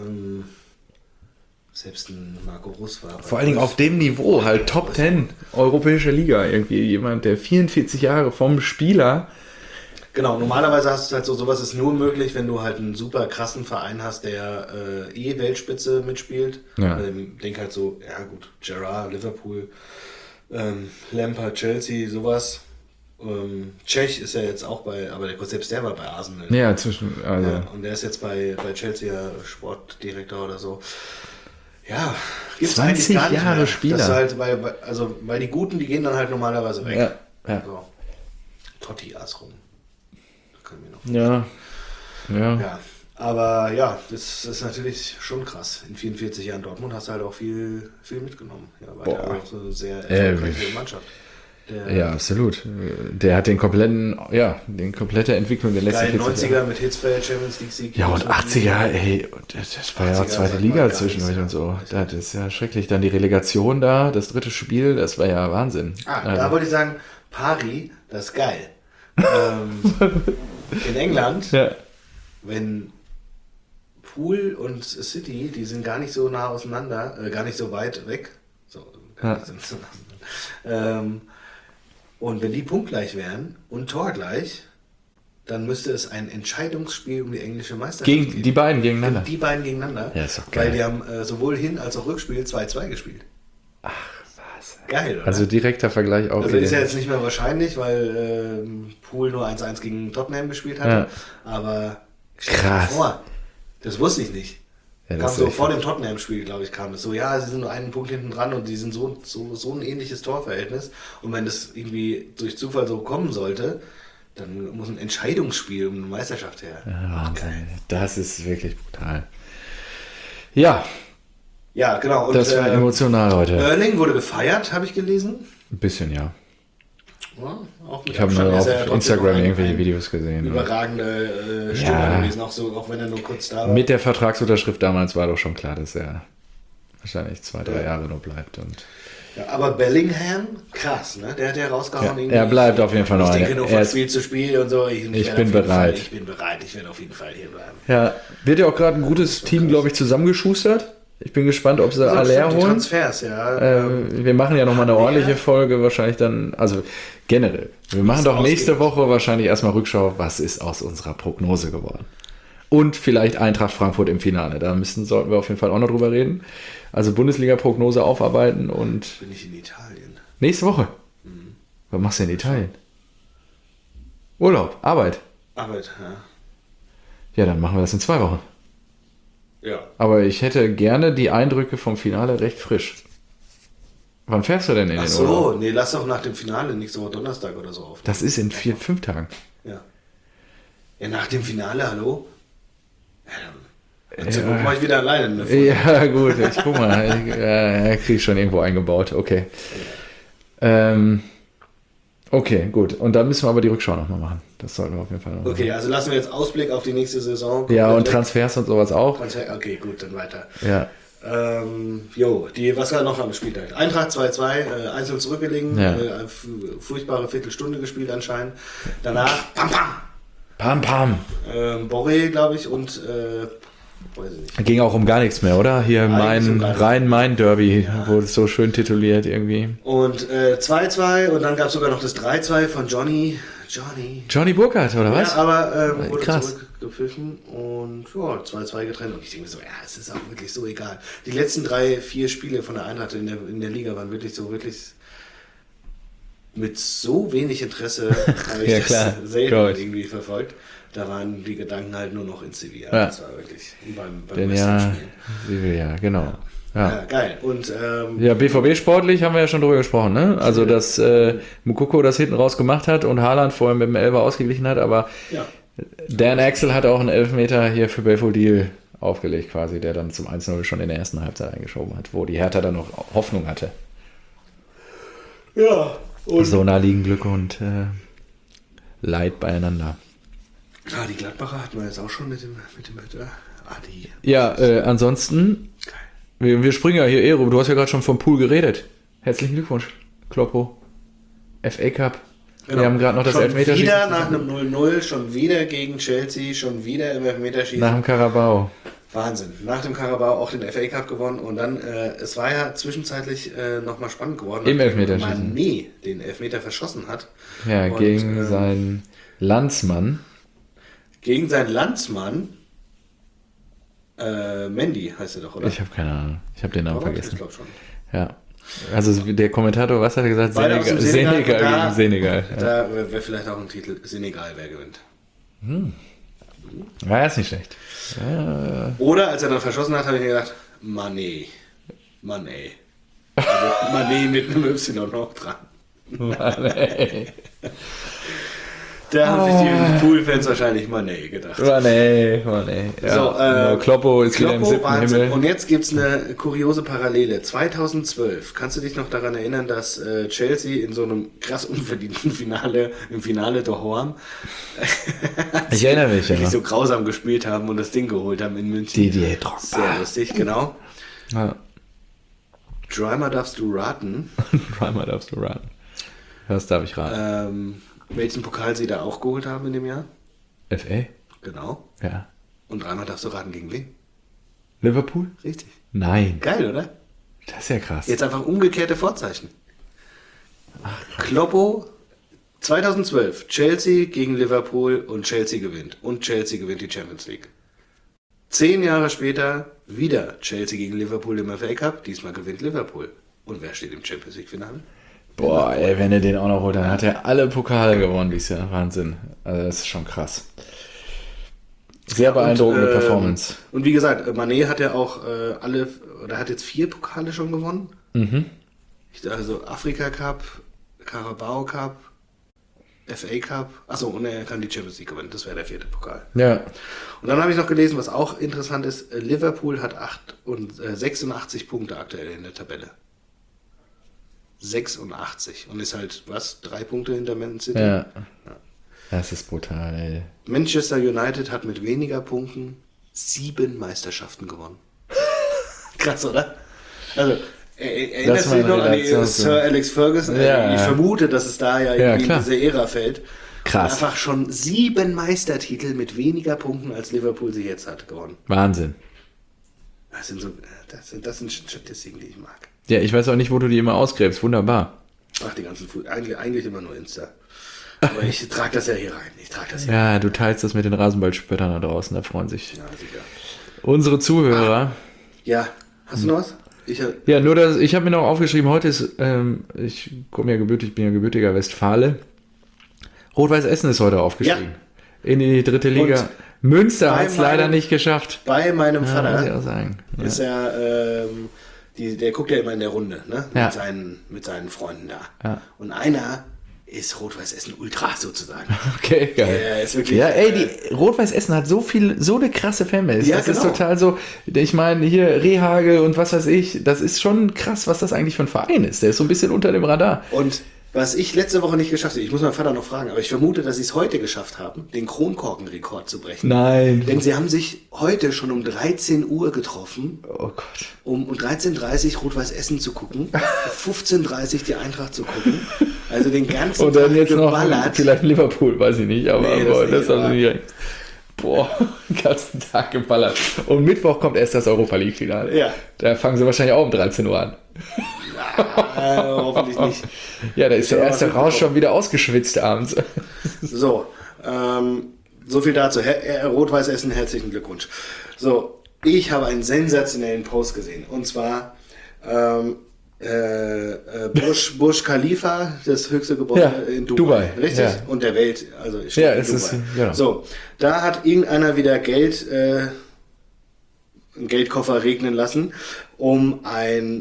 selbst ein Marco Russ war. Vor allen Dingen auf dem Niveau, halt Top 10, europäische Liga. Irgendwie jemand, der 44 Jahre vom Spieler. Genau, normalerweise hast du halt sowas ist nur möglich, wenn du halt einen super krassen Verein hast, der Weltspitze mitspielt. Ja. Denk halt so, ja gut, Gerrard, Liverpool, Lampard, Chelsea, sowas. Cech ist ja jetzt auch aber selbst der war bei Arsenal. Ja, und der ist jetzt bei Chelsea Sportdirektor oder so. Ja, gibt's 20 gar nicht Jahre mehr. Spieler. Das halt, weil die Guten, die gehen dann halt normalerweise weg. Ja. So. Totti rum. Ja. Aber ja, das ist natürlich schon krass. In 44 Jahren Dortmund hast du halt auch viel mitgenommen. Ja, war ja auch so eine sehr erfolgreiche Mannschaft. Ja, absolut. Der hat die komplette Entwicklung der letzten 90er mit Hitzfeld, Champions League Sieg. Ja, und 80er, das war ja auch zweite Liga zwischendurch und so. Das ist ja schrecklich. Dann die Relegation da, das dritte Spiel, das war ja Wahnsinn. Da wollte ich sagen, Paris, das ist geil. In England, wenn Pool und City, die sind gar nicht so nah auseinander, gar nicht so weit weg. Und wenn die punktgleich wären und torgleich, dann müsste es ein Entscheidungsspiel um die englische Meisterschaft Gegen die beiden gegeneinander. Die beiden gegeneinander. Ja, ist doch geil. Weil die haben sowohl Hin- als auch Rückspiel 2-2 gespielt. Ach, was? Geil, oder? Also direkter Vergleich auch. Also ist ja jetzt nicht mehr wahrscheinlich, weil Pool nur 1-1 gegen Tottenham gespielt hatte. Ja. Aber stell dir Krass. vor, das wusste ich nicht. Ja, das Kam ist so echt vor dem Tottenham-Spiel, glaube ich, kam es so, ja, sie sind nur einen Punkt hinten dran und die sind so ein ähnliches Torverhältnis. Und wenn das irgendwie durch Zufall so kommen sollte, dann muss ein Entscheidungsspiel um eine Meisterschaft her. Ja, Wahnsinn. Das ist wirklich brutal. Ja, Ja, genau. Und, das war emotional heute. Erling wurde gefeiert, habe ich gelesen. Ein bisschen, ja. Ja, auch mit Ich habe Abstand. nur Er auf ist ja trotzdem Instagram ein irgendwelche Videos gesehen. Überragende Ja. Stürmer gewesen, auch wenn er nur kurz da war. Mit der Vertragsunterschrift damals war doch schon klar, dass er wahrscheinlich 2-3 Ja. Jahre nur bleibt. Und Ja, aber Bellingham, krass, ne? Der hat ja rausgehauen. Ja, irgendwie. er bleibt auf jeden Fall noch Ich einer. denke nur Er von ist- Spiel zu Spiel und so. Ich bin werde auf jeden bereit. Fall, ich bin bereit. Ich werde auf jeden Fall hier bleiben. ja, wird ja auch gerade ein gutes Team, glaube ich, zusammengeschustert. Ich bin gespannt, ob sie So, Aller stimmt, die holen. Transfers, ja. Wir machen ja nochmal eine Aller? ordentliche Folge, wahrscheinlich dann, also generell. Wir machen doch nächste ausgeht. Woche wahrscheinlich erstmal Rückschau, was ist aus unserer Prognose geworden. Und vielleicht Eintracht Frankfurt im Finale. Da sollten wir auf jeden Fall auch noch drüber reden. Also Bundesliga-Prognose aufarbeiten und Bin ich in Italien. nächste Woche. Was machst du in Italien? Urlaub, Arbeit. Arbeit, ja. Ja, dann machen wir das in 2 Wochen. Ja. Aber ich hätte gerne die Eindrücke vom Finale recht frisch. Wann fährst du denn in Ach den Urlaub? so, nee, lass doch nach dem Finale nächste Woche Donnerstag oder so auf. Das ist in 4-5 Tagen. Ja. Ja, nach dem Finale, hallo? Ja, dann Ja. mach ich wieder alleine eine Folge. Ja, gut, ich guck mal. Krieg ich schon irgendwo eingebaut. Okay. Okay, gut. Und dann müssen wir aber die Rückschau nochmal machen. Das sollten wir auf jeden Fall noch Okay, also lassen wir jetzt Ausblick auf die nächste Saison. machen. Ja, und Komplett weg. Transfers und sowas auch. Okay, gut, dann weiter. Ja. Was war noch am Spieltag? Eintracht 2-2, einzeln zurückgelegen, Ja. furchtbare Viertelstunde gespielt anscheinend. Danach, pam, pam, Pam, pam. Boré, glaube ich, und, weiß ich nicht. Ging auch um gar nichts mehr, oder? Hier Eigentlich um gar nichts. Rhein-Main-Derby, Ja. wurde es so schön tituliert irgendwie. Und 2-2 und dann gab es sogar noch das 3-2 von Johnny. Johnny Burkhardt, oder was? Ja, aber wurde Krass. zurückgepfiffen und ja, 2-2 getrennt. Und ich denke mir so, ja, es ist auch wirklich so egal. Die letzten 3-4 Spiele von der Eintracht in der Liga waren wirklich mit so wenig Interesse habe ich Ja, klar. das selten Gut. irgendwie verfolgt. Da waren die Gedanken halt nur noch in Sevilla. Ja. Das war wirklich beim Denn West Ham ja, Spielen. ja, genau. Ja. Ja, geil. Und Ja, BVB sportlich haben wir ja schon drüber gesprochen, ne? Also, dass Mukoko das hinten raus gemacht hat und Haaland vorher mit dem Elfer ausgeglichen hat, aber ja. Dan Axel hat auch einen Elfmeter hier für Belfodil aufgelegt quasi, der dann zum 1-0 schon in der ersten Halbzeit eingeschoben hat, wo die Hertha dann noch Hoffnung hatte. Ja. Und So naheliegen Glück und Leid beieinander. die Gladbacher hatten wir jetzt auch schon mit dem Hütter. Die. Ja, ansonsten, Geil. wir springen ja hier eh rum. Du hast ja gerade schon vom Pool geredet. Herzlichen Glückwunsch, Kloppo. FA Cup. Genau. Wir haben gerade noch das schon Elfmeterschießen. wieder nach einem 0-0, schon wieder gegen Chelsea, schon wieder im Elfmeterschießen. Nach dem Carabao. Wahnsinn. Nach dem Carabao auch den FA Cup gewonnen und dann, es war ja zwischenzeitlich nochmal spannend geworden. Im nachdem Elfmeterschießen. Mané den Elfmeter verschossen hat. Ja, Und, gegen seinen Landsmann. Gegen seinen Landsmann, Mendy heißt er doch, oder? Ich habe keine Ahnung. Ich habe den Namen Ich vergessen. glaube schon. Ja. Also der Kommentator, was hat er gesagt? Beide aus dem Senegal Senegal, gegen Senegal. Ja. Da wäre vielleicht auch ein Titel, Senegal, wer gewinnt. Ja, ist nicht schlecht. Oder als er dann verschossen hat, habe ich mir gedacht, Mané. Also Mané mit einem Y noch dran. Mann, ey. Da haben sich die Pool-Fans wahrscheinlich Mané gedacht. Mann, ey. Ja. So, Kloppo ist wieder im Kloppo, 7. Wahnsinn. Himmel. Und jetzt gibt es eine kuriose Parallele. 2012, kannst du dich noch daran erinnern, dass Chelsea in so einem krass unverdienten Finale, im Finale de Horn, Ich erinnere mich, wirklich ja. so grausam gespielt haben und das Ding geholt haben in München. Didier Drogba. Sehr lustig, genau. Ja. Dreimal darfst du raten, Dreimal darfst du raten. Was darf ich raten? welchen Pokal sie da auch geholt haben in dem Jahr. FA? Genau. Ja. Und dreimal darfst du raten, gegen wen? Liverpool? Richtig. Nein. Geil, oder? Das ist ja krass. Jetzt einfach umgekehrte Vorzeichen. Kloppo 2012, Chelsea gegen Liverpool und Chelsea gewinnt. Und Chelsea gewinnt die Champions League. 10 Jahre später wieder Chelsea gegen Liverpool im FA Cup. Diesmal gewinnt Liverpool. Und wer steht im Champions League Finale? Boah, ey, wenn er den auch noch holt, dann hat er alle Pokale gewonnen dieses Jahr. Wahnsinn. Also das ist schon krass. Sehr beeindruckende Performance. Und wie gesagt, Mané hat ja auch hat jetzt 4 Pokale schon gewonnen. Also Afrika Cup, Carabao Cup, FA Cup. Achso, und er kann die Champions League gewinnen. Das wäre der 4. Pokal. Ja. Und dann habe ich noch gelesen, was auch interessant ist, Liverpool hat 86 Punkte aktuell in der Tabelle. 86. Und ist halt, 3 Punkte hinter Man City? Ja. Das ist brutal, ey. Manchester United hat mit weniger Punkten 7 Meisterschaften gewonnen. Krass, oder? Also, erinnerst du dich noch an Sir Alex Ferguson? Ja. Ich vermute, dass es da ja irgendwie in klar. diese Ära fällt. Krass. Einfach schon 7 Meistertitel mit weniger Punkten, als Liverpool sie jetzt hat, gewonnen. Wahnsinn. Das sind Statistiken, die ich mag. Ja, ich weiß auch nicht, wo du die immer ausgräbst. Wunderbar. Ach, die ganzen eigentlich immer nur Insta. Aber ich trage das ja hier rein. Ja, du teilst das mit den Rasenballspöttern da draußen, da freuen sich Ja, sicher. unsere Zuhörer. Ja, hast du noch was? Ja, nur das, ich habe mir noch aufgeschrieben, heute ist, ich bin ja gebürtiger Westfale. Rot-Weiß Essen ist heute aufgestiegen. Ja. In die 3. Liga. Und Münster hat es leider nicht geschafft. Bei meinem Vater muss ich auch sagen. Ja. Ist ja, der guckt ja immer in der Runde, ne? Ja. Mit seinen Freunden da. Ja. Und einer ist Rot-Weiß Essen Ultra sozusagen. Okay, geil. Ja, ist wirklich, die Rot-Weiß Essen hat so eine krasse Fanbase. Ja, das genau. ist total so, ich meine, hier Rehagel und was weiß ich, das ist schon krass, was das eigentlich für ein Verein ist. Der ist so ein bisschen unter dem Radar. Und was ich letzte Woche nicht geschafft habe, ich muss meinen Vater noch fragen, aber ich vermute, dass sie es heute geschafft haben, den Kronkorkenrekord zu brechen. Nein. Denn sie haben sich heute schon um 13 Uhr getroffen, Oh Gott. um 13.30 Uhr Rot-Weiß Essen zu gucken, 15.30 Uhr die Eintracht zu gucken, also den ganzen Und dann Tag jetzt geballert. noch vielleicht Liverpool, weiß ich nicht, aber Nee, das haben sie nicht recht. Boah, den ganzen Tag geballert. Und Mittwoch kommt erst das Europa League-Finale. Ja. Da fangen sie wahrscheinlich auch um 13 Uhr an. Hoffentlich nicht. Ja, da ist der erste Rausch schon wieder ausgeschwitzt abends. So, so viel dazu. Rot-Weiß Essen, herzlichen Glückwunsch. So, ich habe einen sensationellen Post gesehen. Und zwar Burj Khalifa, das höchste Gebäude in Dubai. Richtig? Ja. Und der Welt. Also Ja, steht in es Dubai. ist, genau. So, da hat irgendeiner wieder einen Geldkoffer regnen lassen, um eine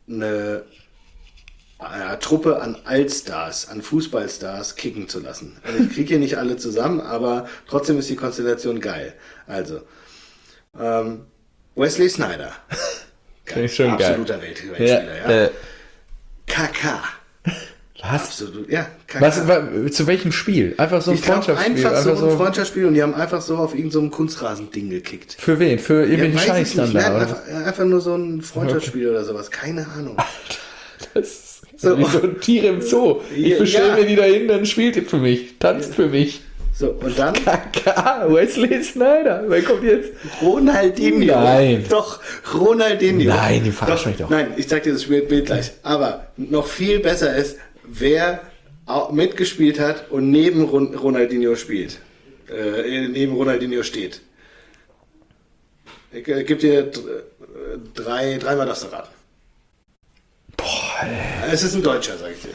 Truppe an Allstars, an Fußballstars kicken zu lassen. Also ich kriege hier nicht alle zusammen, aber trotzdem ist die Konstellation geil. Also, Wesley Sneijder. Finde ich schon geil. Absoluter Weltspieler, ja. KK. Was? Absolut, ja. KK. Zu welchem Spiel? Einfach so ein Ich glaub, Freundschaftsspiel? einfach so ein Freundschaftsspiel und die haben einfach so auf irgendeinem so Kunstrasending gekickt. Für wen? Für irgendwelchen weiß Scheiß ich dann nicht. da? Nein, oder? einfach nur so ein Freundschaftsspiel oder sowas. Keine Ahnung. Das ist wie so ein Tier im Zoo. Ich bestelle mir die da hin, dann spielt ihr für mich. Tanzt für mich. So, und dann KK, Wesley Sneijder. Wer kommt jetzt? Ronaldinho. Nein. Doch, Ronaldinho. Nein, die verarschen mich doch. Nein, ich zeig dir das Bild gleich. Aber noch viel besser ist, wer auch mitgespielt hat und neben Ronaldinho spielt. Neben Ronaldinho steht. Ich gebe dir dreimal das raten. Boah, ey. Es ist ein Deutscher, sag ich dir.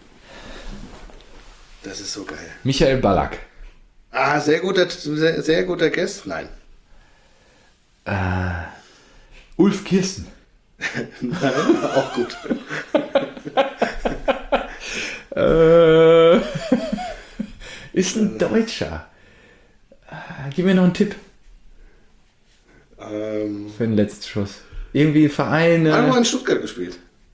Das ist so geil. Michael Ballack. Ah, sehr guter Guest. Nein. Ulf Kirsten. Nein, auch gut. Ist ein Deutscher. Gib mir noch einen Tipp für den letzten Schuss. Irgendwie Vereine. Haben wir in Stuttgart gespielt.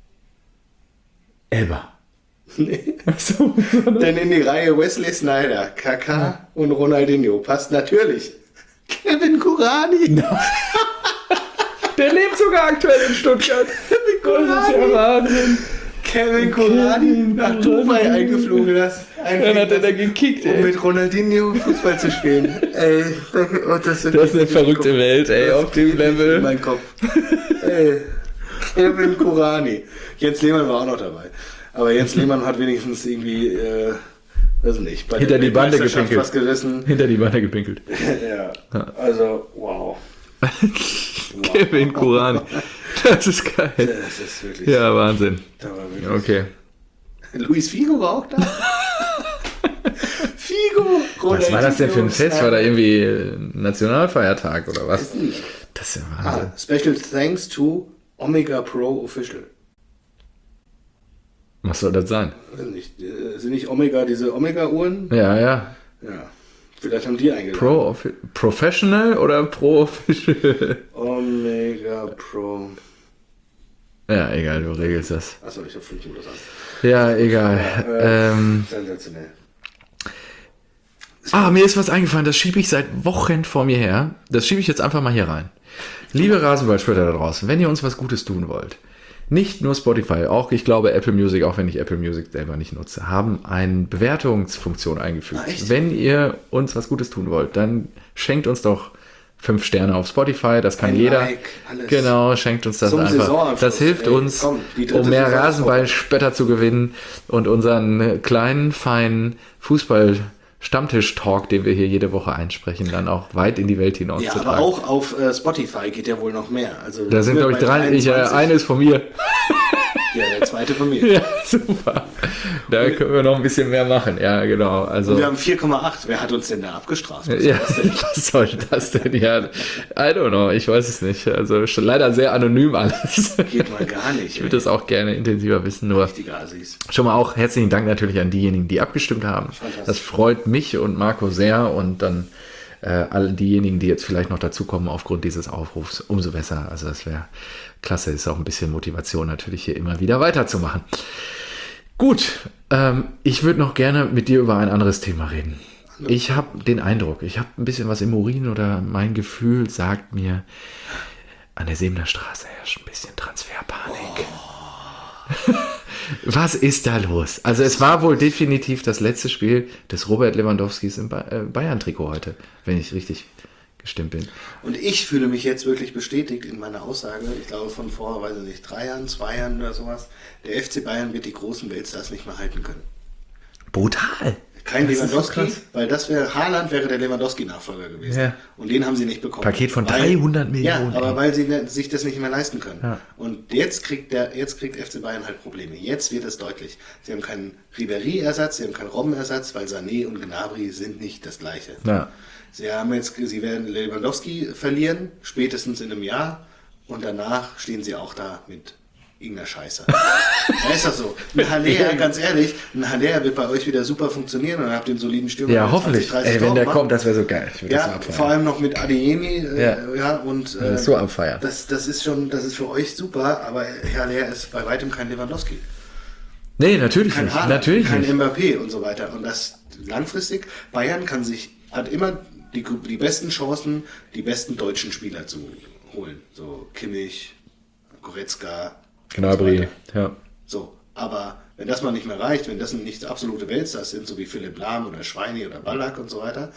Elba. Nee. So. Denn in die Reihe Wesley Sneijder, KK und Ronaldinho passt natürlich Kevin Kurani. Der lebt sogar aktuell in Stuttgart. Das ist ja Wahnsinn. Kevin Kurani nach Dubai eingeflogen hast. Dann hat er da gekickt, um ey. mit Ronaldinho Fußball zu spielen. Ey, das ist eine verrückte Welt, ey, auf dem Level. In mein Kopf. Ey, Kevin Kurani. Jens Lehmann war auch noch dabei. Aber Jens Lehmann hat wenigstens irgendwie Das nicht. Bei Hinter der die Bande Weltmeisterschaft gepinkelt. was gerissen. Hinter die Bande gepinkelt. Ja, also wow. Kevin Kurani. Das ist geil. Das ist wirklich... Ja, Wahnsinn. Da war wirklich Okay. Luis Figo war auch da. Figo! Was war das denn für ein Fest? War da irgendwie Nationalfeiertag oder was? Weiß nicht. Das ist ja Wahnsinn. Special thanks to Omega Pro Official. Was soll das sein? Weiß nicht. Sind nicht Omega diese Omega-Uhren? Ja, ja. Ja. Vielleicht haben die eingeladen. Professional oder Pro-Official? Omega Pro. Ja, egal, du regelst das. Achso, ich habe 5 Minuten an. Ja, egal. Sensationell. Mir ist was eingefallen, das schiebe ich seit Wochen vor mir her. Das schiebe ich jetzt einfach mal hier rein. Liebe Rasenballspötter da draußen, wenn ihr uns was Gutes tun wollt, nicht nur Spotify, auch ich glaube Apple Music, auch wenn ich Apple Music selber nicht nutze, haben eine Bewertungsfunktion eingefügt. Echt? Wenn ihr uns was Gutes tun wollt, dann schenkt uns doch 5 Sterne auf Spotify, das kann Ein jeder. Like, alles. Genau, schenkt uns das Zum einfach. Saisonabschluss. Das hilft Ey, uns, komm, die dritte um mehr Saison ist Rasenballspötter zu gewinnen und unseren kleinen, feinen Fußball-Stammtisch-Talk, den wir hier jede Woche einsprechen, dann auch weit in die Welt hinaus Ja, zu aber tragen. auch auf Spotify geht ja wohl noch mehr. Also Da sind, glaube ich, 3. Eine ist von mir. Ja, der zweite von mir. Ja, super. Da können wir noch ein bisschen mehr machen. Ja, genau. Also, Und wir haben 4,8. Wer hat uns denn da abgestraft? ja, was soll das denn? Ja, I don't know. Ich weiß es nicht. Also schon leider sehr anonym alles. Geht mal gar nicht. Ich würde das auch gerne intensiver wissen. Nur Richtige Assis. schon mal auch herzlichen Dank natürlich an diejenigen, die abgestimmt haben. Fantastisch. Das freut mich und Marco sehr. Und dann alle diejenigen, die jetzt vielleicht noch dazukommen aufgrund dieses Aufrufs, umso besser. Also das wäre klasse. Ist auch ein bisschen Motivation natürlich hier immer wieder weiterzumachen. Gut, ich würde noch gerne mit dir über ein anderes Thema reden. Ich habe den Eindruck, ich habe ein bisschen was im Urin oder mein Gefühl sagt mir, an der Sebener Straße herrscht ein bisschen Transferpanik. Was ist da los? Also es war wohl definitiv das letzte Spiel des Robert Lewandowskis im Bayern-Trikot heute, wenn ich richtig gestimmt bin. Und ich fühle mich jetzt wirklich bestätigt in meiner Aussage, ich glaube von vor, weiß ich nicht, 3 Jahren, 2 Jahren oder sowas, der FC Bayern wird die großen Weltstars nicht mehr halten können. Brutal. Kein Das ist Lewandowski, krass. weil Haaland wäre der Lewandowski-Nachfolger gewesen. Ja. Und den haben sie nicht bekommen. Paket von 300 Millionen, Ja, aber ey. weil sie sich das nicht mehr leisten können. Ja. Und jetzt kriegt FC Bayern halt Probleme. Jetzt wird es deutlich. Sie haben keinen Ribéry-Ersatz, sie haben keinen Robben-Ersatz, weil Sané und Gnabry sind nicht das Gleiche. Ja. Sie werden Lewandowski verlieren, spätestens in einem Jahr. Und danach stehen sie auch da mit irgendeiner Scheiße. Ja, ist das so. Ein Haller, ganz ehrlich, ein Haller wird bei euch wieder super funktionieren und dann habt ihr einen soliden Stürmer. Ja, der hoffentlich. 20, 30 Ey, wenn Tore der macht. kommt, das wäre so geil. Ich würde das so Ja, abfeiern. vor allem noch mit Adeyemi. Ja. Und Das ist so am Feiern. das ist für euch super, aber Haller ist bei weitem kein Lewandowski. Nee, natürlich Kein nicht. Haaland, Natürlich kein nicht. Mbappé und so weiter. Und das langfristig, Bayern hat immer die besten Chancen, die besten deutschen Spieler zu holen. So Kimmich, Goretzka. Gnabry. und so weiter. Ja. So, aber wenn das mal nicht mehr reicht, wenn das nicht absolute Weltstars sind, so wie Philipp Lahm oder Schweini oder Ballack und so weiter,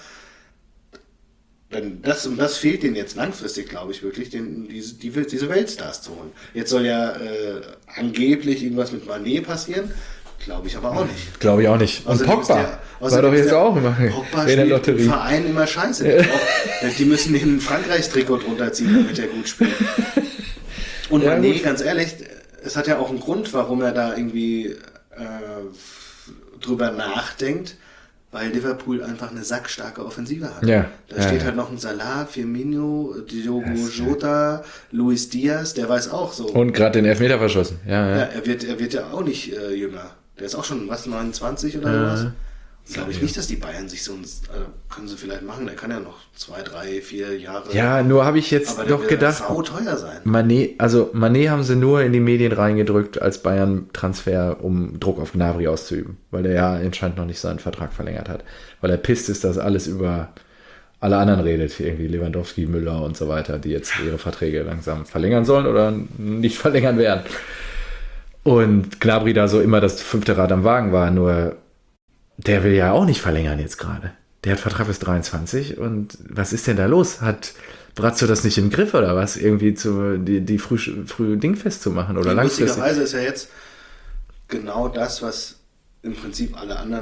dann das fehlt denen jetzt langfristig, glaube ich, wirklich, diese Weltstars zu holen. Jetzt soll ja angeblich irgendwas mit Mané passieren, glaube ich aber auch nicht. Glaube ich auch nicht. Und Außerdem Pogba ist war doch jetzt auch immer Pogba in der spielt im Lotterie. Verein immer scheiße. Die müssen den Frankreichs-Trikot drunter ziehen, damit er gut spielt. Und Ja, Mané, gut. ganz ehrlich, es hat ja auch einen Grund, warum er da irgendwie drüber nachdenkt, weil Liverpool einfach eine sackstarke Offensive hat. Ja. Da Ja, steht ja. halt noch ein Salah, Firmino, Diogo Das- Jota, Luis Diaz, der weiß auch so. Und gerade den Elfmeter verschossen. Ja, Ja, ja. er wird ja auch nicht jünger. Der ist auch schon, 29 oder sowas? Glaube ich nicht, dass die Bayern sich so können sie vielleicht machen. Der kann ja noch 2, 3, 4 Jahre. Ja, nur habe ich jetzt aber der doch wird gedacht, sauteuer sein. Mané haben sie nur in die Medien reingedrückt als Bayern-Transfer, um Druck auf Gnabry auszuüben, weil der ja anscheinend noch nicht seinen Vertrag verlängert hat. Weil er pisst ist, dass alles über alle anderen redet, irgendwie Lewandowski, Müller und so weiter, die jetzt ihre Verträge langsam verlängern sollen oder nicht verlängern werden. Und Gnabry da so immer das 5. Rad am Wagen war, nur der will ja auch nicht verlängern jetzt gerade. Der hat Vertrag bis 23 und was ist denn da los? Hat Brazzo das nicht im Griff oder was? Irgendwie die früh dingfest zu machen oder langfristig? Lustigerweise ist ja jetzt genau das, was im Prinzip alle anderen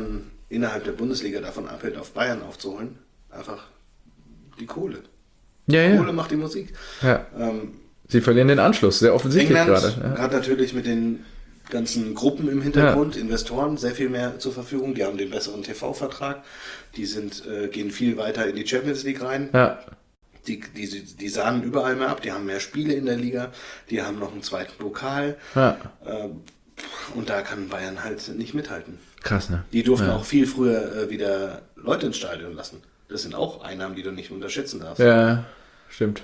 innerhalb der Bundesliga davon abhält, auf Bayern aufzuholen? Einfach die Kohle. Ja. Kohle macht die Musik. Ja. Sie verlieren den Anschluss, sehr offensichtlich England gerade. hat natürlich mit den ganzen Gruppen im Hintergrund, Investoren, sehr viel mehr zur Verfügung. Die haben den besseren TV-Vertrag. Die gehen viel weiter in die Champions League rein. Ja. Die sahnen überall mehr ab. Die haben mehr Spiele in der Liga. Die haben noch einen zweiten Pokal. Ja. Und da kann Bayern halt nicht mithalten. Krass, ne? Die durften auch viel früher wieder Leute ins Stadion lassen. Das sind auch Einnahmen, die du nicht unterschätzen darfst. Ja, stimmt.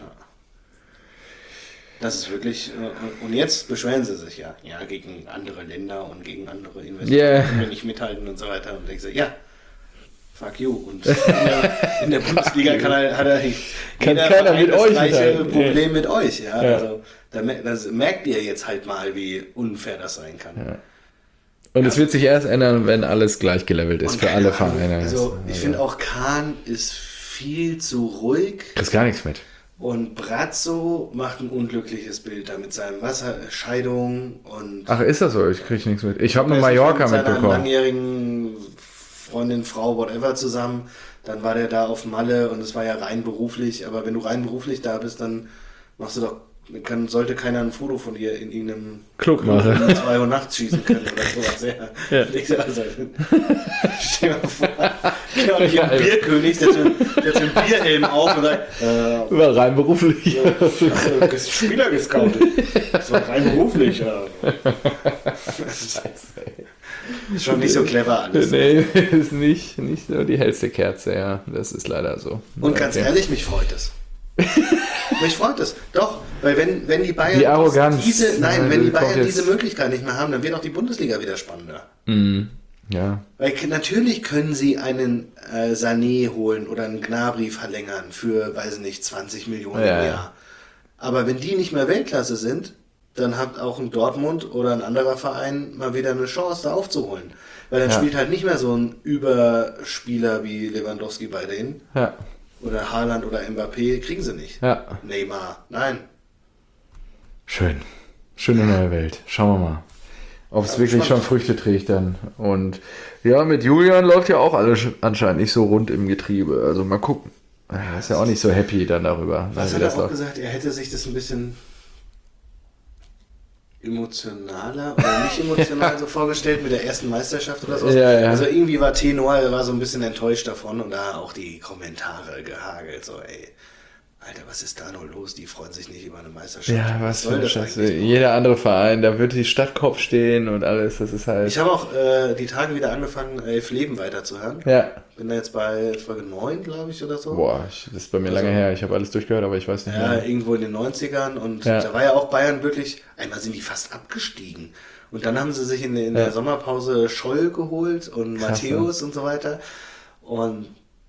Das ist wirklich, und jetzt beschweren sie sich ja gegen andere Länder und gegen andere Investoren, die können nicht mithalten und so weiter. Und ich so, ja, fuck you. Und in der Bundesliga kann keiner mit euch das gleiche mithalten. Problem mit euch. Ja? Also, das merkt ihr jetzt halt mal, wie unfair das sein kann. Ja. Und es wird sich erst ändern, wenn alles gleich gelevelt ist Und für keine alle Ahnung, Vereine. Also ich finde auch Kahn ist viel zu ruhig. Kriegst gar nichts mit. Und Brazzo macht ein unglückliches Bild da mit seinem Wasserscheidung und Ach, ist das so? Ich krieg nichts mit. Ich habe nur Mallorca mit seiner mitbekommen. langjährigen Freundin, Frau, whatever zusammen. Dann war der da auf Malle und es war ja rein beruflich. Aber wenn du rein beruflich da bist, dann machst du doch, sollte keiner ein Foto von dir in irgendeinem Club machen. um 2 Uhr nachts schießen können oder sowas. Ja. Also, stell dir mal vor, genau, nicht ein Bierkönig, der hat so einen Bierhelm auf und sagt, War rein beruflich. Spieler gescoutet. Das war rein beruflich. Ja. Ist schon nicht so clever alles. Nee, ist nicht so die hellste Kerze, ja. Das ist leider so. Und ganz ehrlich, mich freut es. Mich freut es. Doch, weil wenn die Bayern Die Arroganz. wenn die Bayern jetzt. diese Möglichkeit nicht mehr haben, dann wird auch die Bundesliga wieder spannender. Ja. Weil natürlich können sie einen Sané holen oder einen Gnabry verlängern für, weiß ich nicht, 20 Millionen im Jahr. Aber wenn die nicht mehr Weltklasse sind, dann hat auch ein Dortmund oder ein anderer Verein mal wieder eine Chance, da aufzuholen. Weil dann spielt halt nicht mehr so ein Überspieler wie Lewandowski bei denen. Ja. Oder Haaland oder Mbappé, kriegen sie nicht. Ja. Neymar, nein. Schön. Schöne neue Welt. Schauen wir mal, ob es wirklich schon Früchte trägt dann. Und ja, mit Julian läuft ja auch alles anscheinend nicht so rund im Getriebe. Also mal gucken. Er ist ja auch nicht so happy dann darüber. Was wie hat er das auch läuft. gesagt? Er hätte sich das ein bisschen emotionaler oder nicht emotional so vorgestellt mit der ersten Meisterschaft oder so. Ja. Also irgendwie war Tenor, war so ein bisschen enttäuscht davon und da auch die Kommentare gehagelt, so ey, Alter, was ist da nur los? Die freuen sich nicht über eine Meisterschaft. Ja, was für soll ein das Scheiß. eigentlich noch? Jeder andere Verein, da wird die Stadtkopf stehen und alles, das ist halt... Ich habe auch die Tage wieder angefangen, 11 Leben weiterzuhören. Ja. Bin da jetzt bei Folge 9, glaube ich, oder so. Boah, das ist bei mir lange her. Ich habe alles durchgehört, aber ich weiß nicht Ja, mehr. irgendwo in den 90ern und da war ja auch Bayern wirklich, einmal sind die fast abgestiegen. Und dann haben sie sich in der Sommerpause Scholl geholt und Krass, Matthäus und so weiter. Und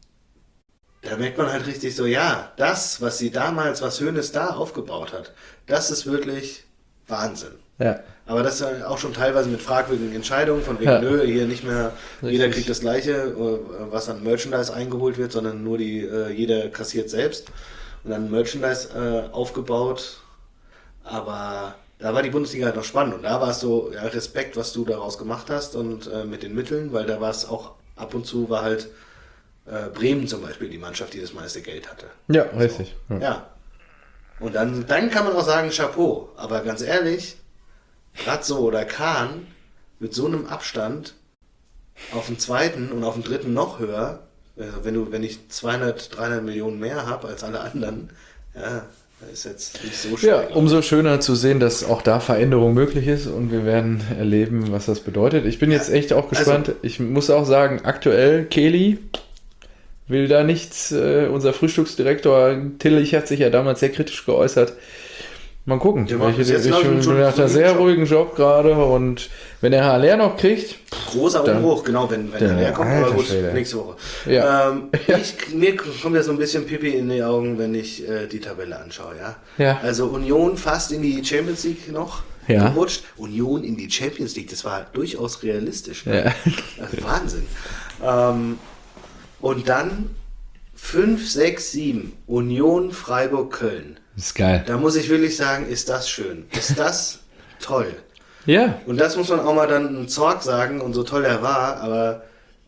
da merkt man halt richtig so, ja, das, was sie damals, was Hoeneß da aufgebaut hat, das ist wirklich Wahnsinn. Ja. Aber das ist auch schon teilweise mit fragwürdigen Entscheidungen, von wegen, nö, hier nicht mehr, jeder kriegt das Gleiche, was an Merchandise eingeholt wird, sondern nur jeder kassiert selbst. Und dann Merchandise aufgebaut. Aber da war die Bundesliga halt noch spannend. Und da war es so, ja, Respekt, was du daraus gemacht hast und mit den Mitteln, weil da war es auch ab und zu, war halt Bremen zum Beispiel die Mannschaft, die das meiste Geld hatte. Ja, richtig. So. Ja. Und dann kann man auch sagen, Chapeau. Aber ganz ehrlich, Brazzo oder Kahn mit so einem Abstand auf den zweiten und auf den dritten noch höher, wenn ich 200, 300 Millionen mehr habe als alle anderen, ja, das ist jetzt nicht so schwer. Ja, umso schöner zu sehen, dass auch da Veränderung möglich ist und wir werden erleben, was das bedeutet. Ich bin jetzt echt auch gespannt. Also, ich muss auch sagen, aktuell Kehli will da nichts. Unser Frühstücksdirektor Tillich hat sich ja damals sehr kritisch geäußert. Mal gucken. Ich bin nach einem sehr ruhigen Job gerade und wenn der HLR noch kriegt... Großer Umbruch, genau, wenn der HLR kommt, aber gut, nächste Woche. Ja. Mir kommt ja so ein bisschen Pipi in die Augen, wenn ich die Tabelle anschaue, ja. Also Union fast in die Champions League noch gerutscht. Union in die Champions League, das war durchaus realistisch. Ne? Ja. Also Wahnsinn. Und dann 5, 6, 7, Union, Freiburg, Köln. Das ist geil. Da muss ich wirklich sagen, ist das schön. Ist das toll. Ja. Und das muss man auch mal dann einem Zorg sagen und so toll er war, aber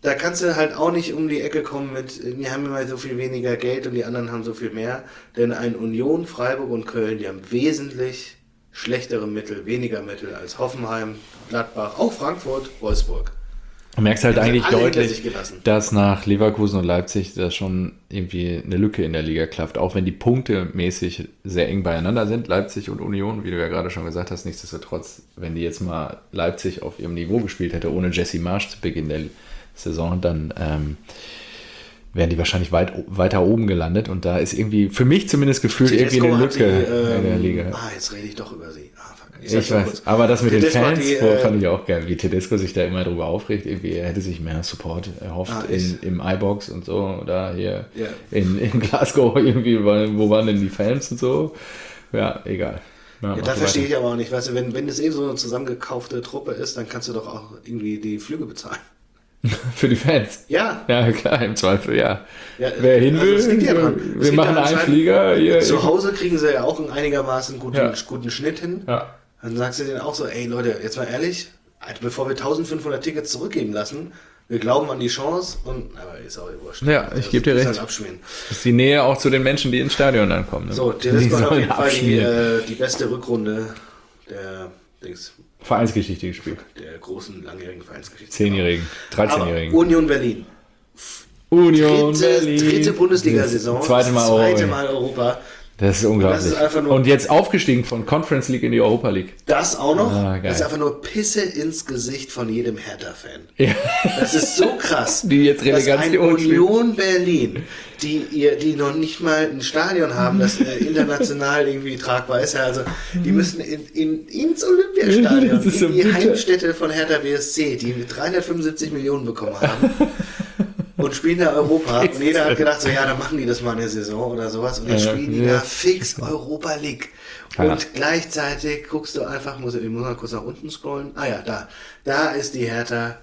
da kannst du halt auch nicht um die Ecke kommen mit, wir haben immer so viel weniger Geld und die anderen haben so viel mehr. Denn ein Union, Freiburg und Köln, die haben wesentlich schlechtere Mittel, weniger Mittel als Hoffenheim, Gladbach, auch Frankfurt, Wolfsburg. Du merkst halt Die haben eigentlich alle hinter deutlich, sich gelassen. dass nach Leverkusen und Leipzig da schon irgendwie eine Lücke in der Liga klafft. Auch wenn die Punkte mäßig sehr eng beieinander sind, Leipzig und Union, wie du ja gerade schon gesagt hast. Nichtsdestotrotz, wenn die jetzt mal Leipzig auf ihrem Niveau gespielt hätte, ohne Jesse Marsch zu Beginn der Saison, dann wären die wahrscheinlich weiter oben gelandet. Und da ist irgendwie, für mich zumindest gefühlt, irgendwie eine Lücke in der Liga. Jetzt rede ich doch über sie. Fuck. Ich weiß, aber das mit Tedesco den hat Fans die, fand ich auch geil, wie Tedesco sich da immer drüber aufregt. Irgendwie, er hätte sich mehr Support erhofft im iBox und so, oder hier in Glasgow irgendwie, wo waren denn die Fans und so. Ja, egal. Ja, da verstehe ich aber auch nicht. Weißt du, wenn das so eine zusammengekaufte Truppe ist, dann kannst du doch auch irgendwie die Flüge bezahlen. Für die Fans? Ja. Ja, klar, im Zweifel, ja. Wer hin will, das liegt ja dran. wir machen einen Flieger. Hier. Zu Hause kriegen sie ja auch einen einigermaßen guten Schnitt hin. Ja. Dann sagst du denen auch so, ey Leute, jetzt mal ehrlich, bevor wir 1500 Tickets zurückgeben lassen, wir glauben an die Chance aber ist auch wurscht. Ja, ich gebe dir recht. Halt abschmieren. Das ist die Nähe auch zu den Menschen, die ins Stadion dann kommen. Ne? So, das war auf jeden Fall die beste Rückrunde der Vereinsgeschichte gespielt. Der großen, langjährigen Vereinsgeschichte. 10-Jährigen, 13-Jährigen. Union Berlin. Dritte Bundesliga-Saison. Zweite Mal Europa. Das ist unglaublich. Das ist einfach nur, und jetzt aufgestiegen von Conference League in die Europa League. Das auch noch. Das ist einfach nur Pisse ins Gesicht von jedem Hertha-Fan. Ja. Das ist so krass. Die jetzt Relegation dass ein Union Berlin, die noch nicht mal ein Stadion haben, das international irgendwie tragbar ist. Also die müssen ins Olympiastadion, das ist so in die bitter. Heimstätte von Hertha BSC, die 375 Millionen bekommen haben. Und spielen da Europa. Und jeder hat gedacht, so ja, dann machen die das mal in der Saison oder sowas. Und jetzt spielen die da fix Europa League. Und gleichzeitig guckst du einfach, muss mal kurz nach unten scrollen. Ah ja, da ist die Hertha.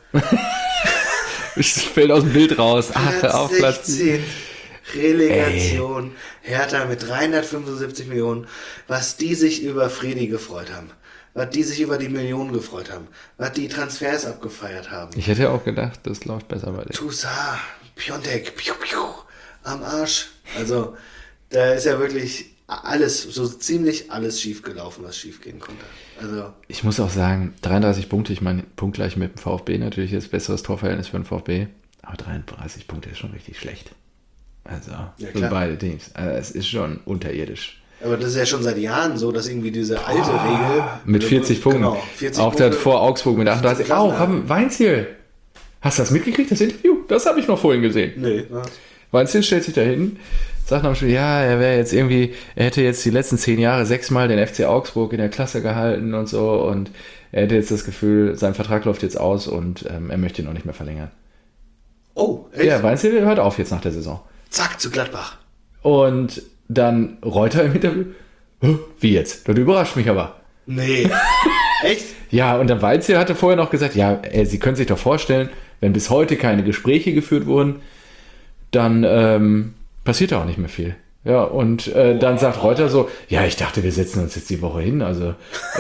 Es fällt aus dem Bild raus. Auf Platz 16. Relegation. Hertha mit 375 Millionen. Was die sich über Fredi gefreut haben. Was die sich über die Millionen gefreut haben. Was die Transfers abgefeiert haben. Ich hätte auch gedacht, das läuft besser bei dir. Toussaint, Piontek, piu, piu, am Arsch. Also, da ist ja wirklich so ziemlich alles schief gelaufen, was schief gehen konnte. Also, ich muss auch sagen, 33 Punkte, ich meine, punktgleich mit dem VfB natürlich jetzt besseres Torverhältnis für den VfB. Aber 33 Punkte ist schon richtig schlecht. Also, für beide Teams. Also, es ist schon unterirdisch. Aber das ist ja schon seit Jahren so, dass irgendwie diese alte Regel... Mit 40 Punkten. Genau, 40 auch Punkte. vor Augsburg mit 38. Weinziel. Hast du das mitgekriegt, das Interview? Das habe ich noch vorhin gesehen. Nee. Ja. Weinziel stellt sich da hin, sagt nach dem Spiel, ja, er hätte jetzt die letzten 10 Jahre 6-mal den FC Augsburg in der Klasse gehalten und so und er hätte jetzt das Gefühl, sein Vertrag läuft jetzt aus und er möchte ihn auch nicht mehr verlängern. Oh, echt? Ja, Weinziel hört auf jetzt nach der Saison. Zack, zu Gladbach. Und dann Reuter im Interview, wie jetzt? Das überrascht mich aber. Nee. Echt? Ja, und der Weinziel hatte vorher noch gesagt, ja, Sie können sich doch vorstellen, wenn bis heute keine Gespräche geführt wurden, dann passiert da auch nicht mehr viel. Ja, und dann sagt Reuter so, ja, ich dachte, wir setzen uns jetzt die Woche hin, also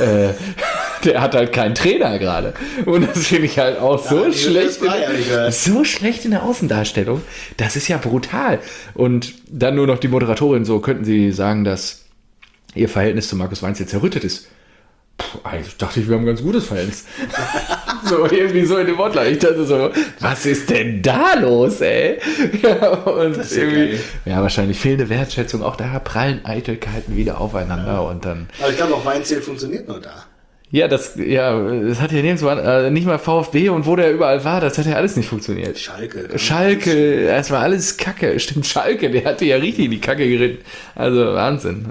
der hat halt keinen Trainer gerade. Und das finde ich halt auch so schlecht. So schlecht in der Außendarstellung. Das ist ja brutal. Und dann nur noch die Moderatorin, so könnten Sie sagen, dass Ihr Verhältnis zu Markus Weinziel zerrüttet ist. Eigentlich dachte ich, wir haben ein ganz gutes Verhältnis. So irgendwie so in dem Wortlaut. Ich dachte so, was ist denn da los, ey? Ja, und das ist irgendwie, ja, wahrscheinlich fehlende Wertschätzung. Auch da prallen Eitelkeiten wieder aufeinander und dann. Aber ich glaube auch, Weinziel funktioniert nur da. Ja, das hat ja nirgendwo, nicht mal VfB und wo der überall war, das hat ja alles nicht funktioniert. Schalke, das war alles Kacke. Stimmt, Schalke, der hatte ja richtig in die Kacke geritten. Also Wahnsinn.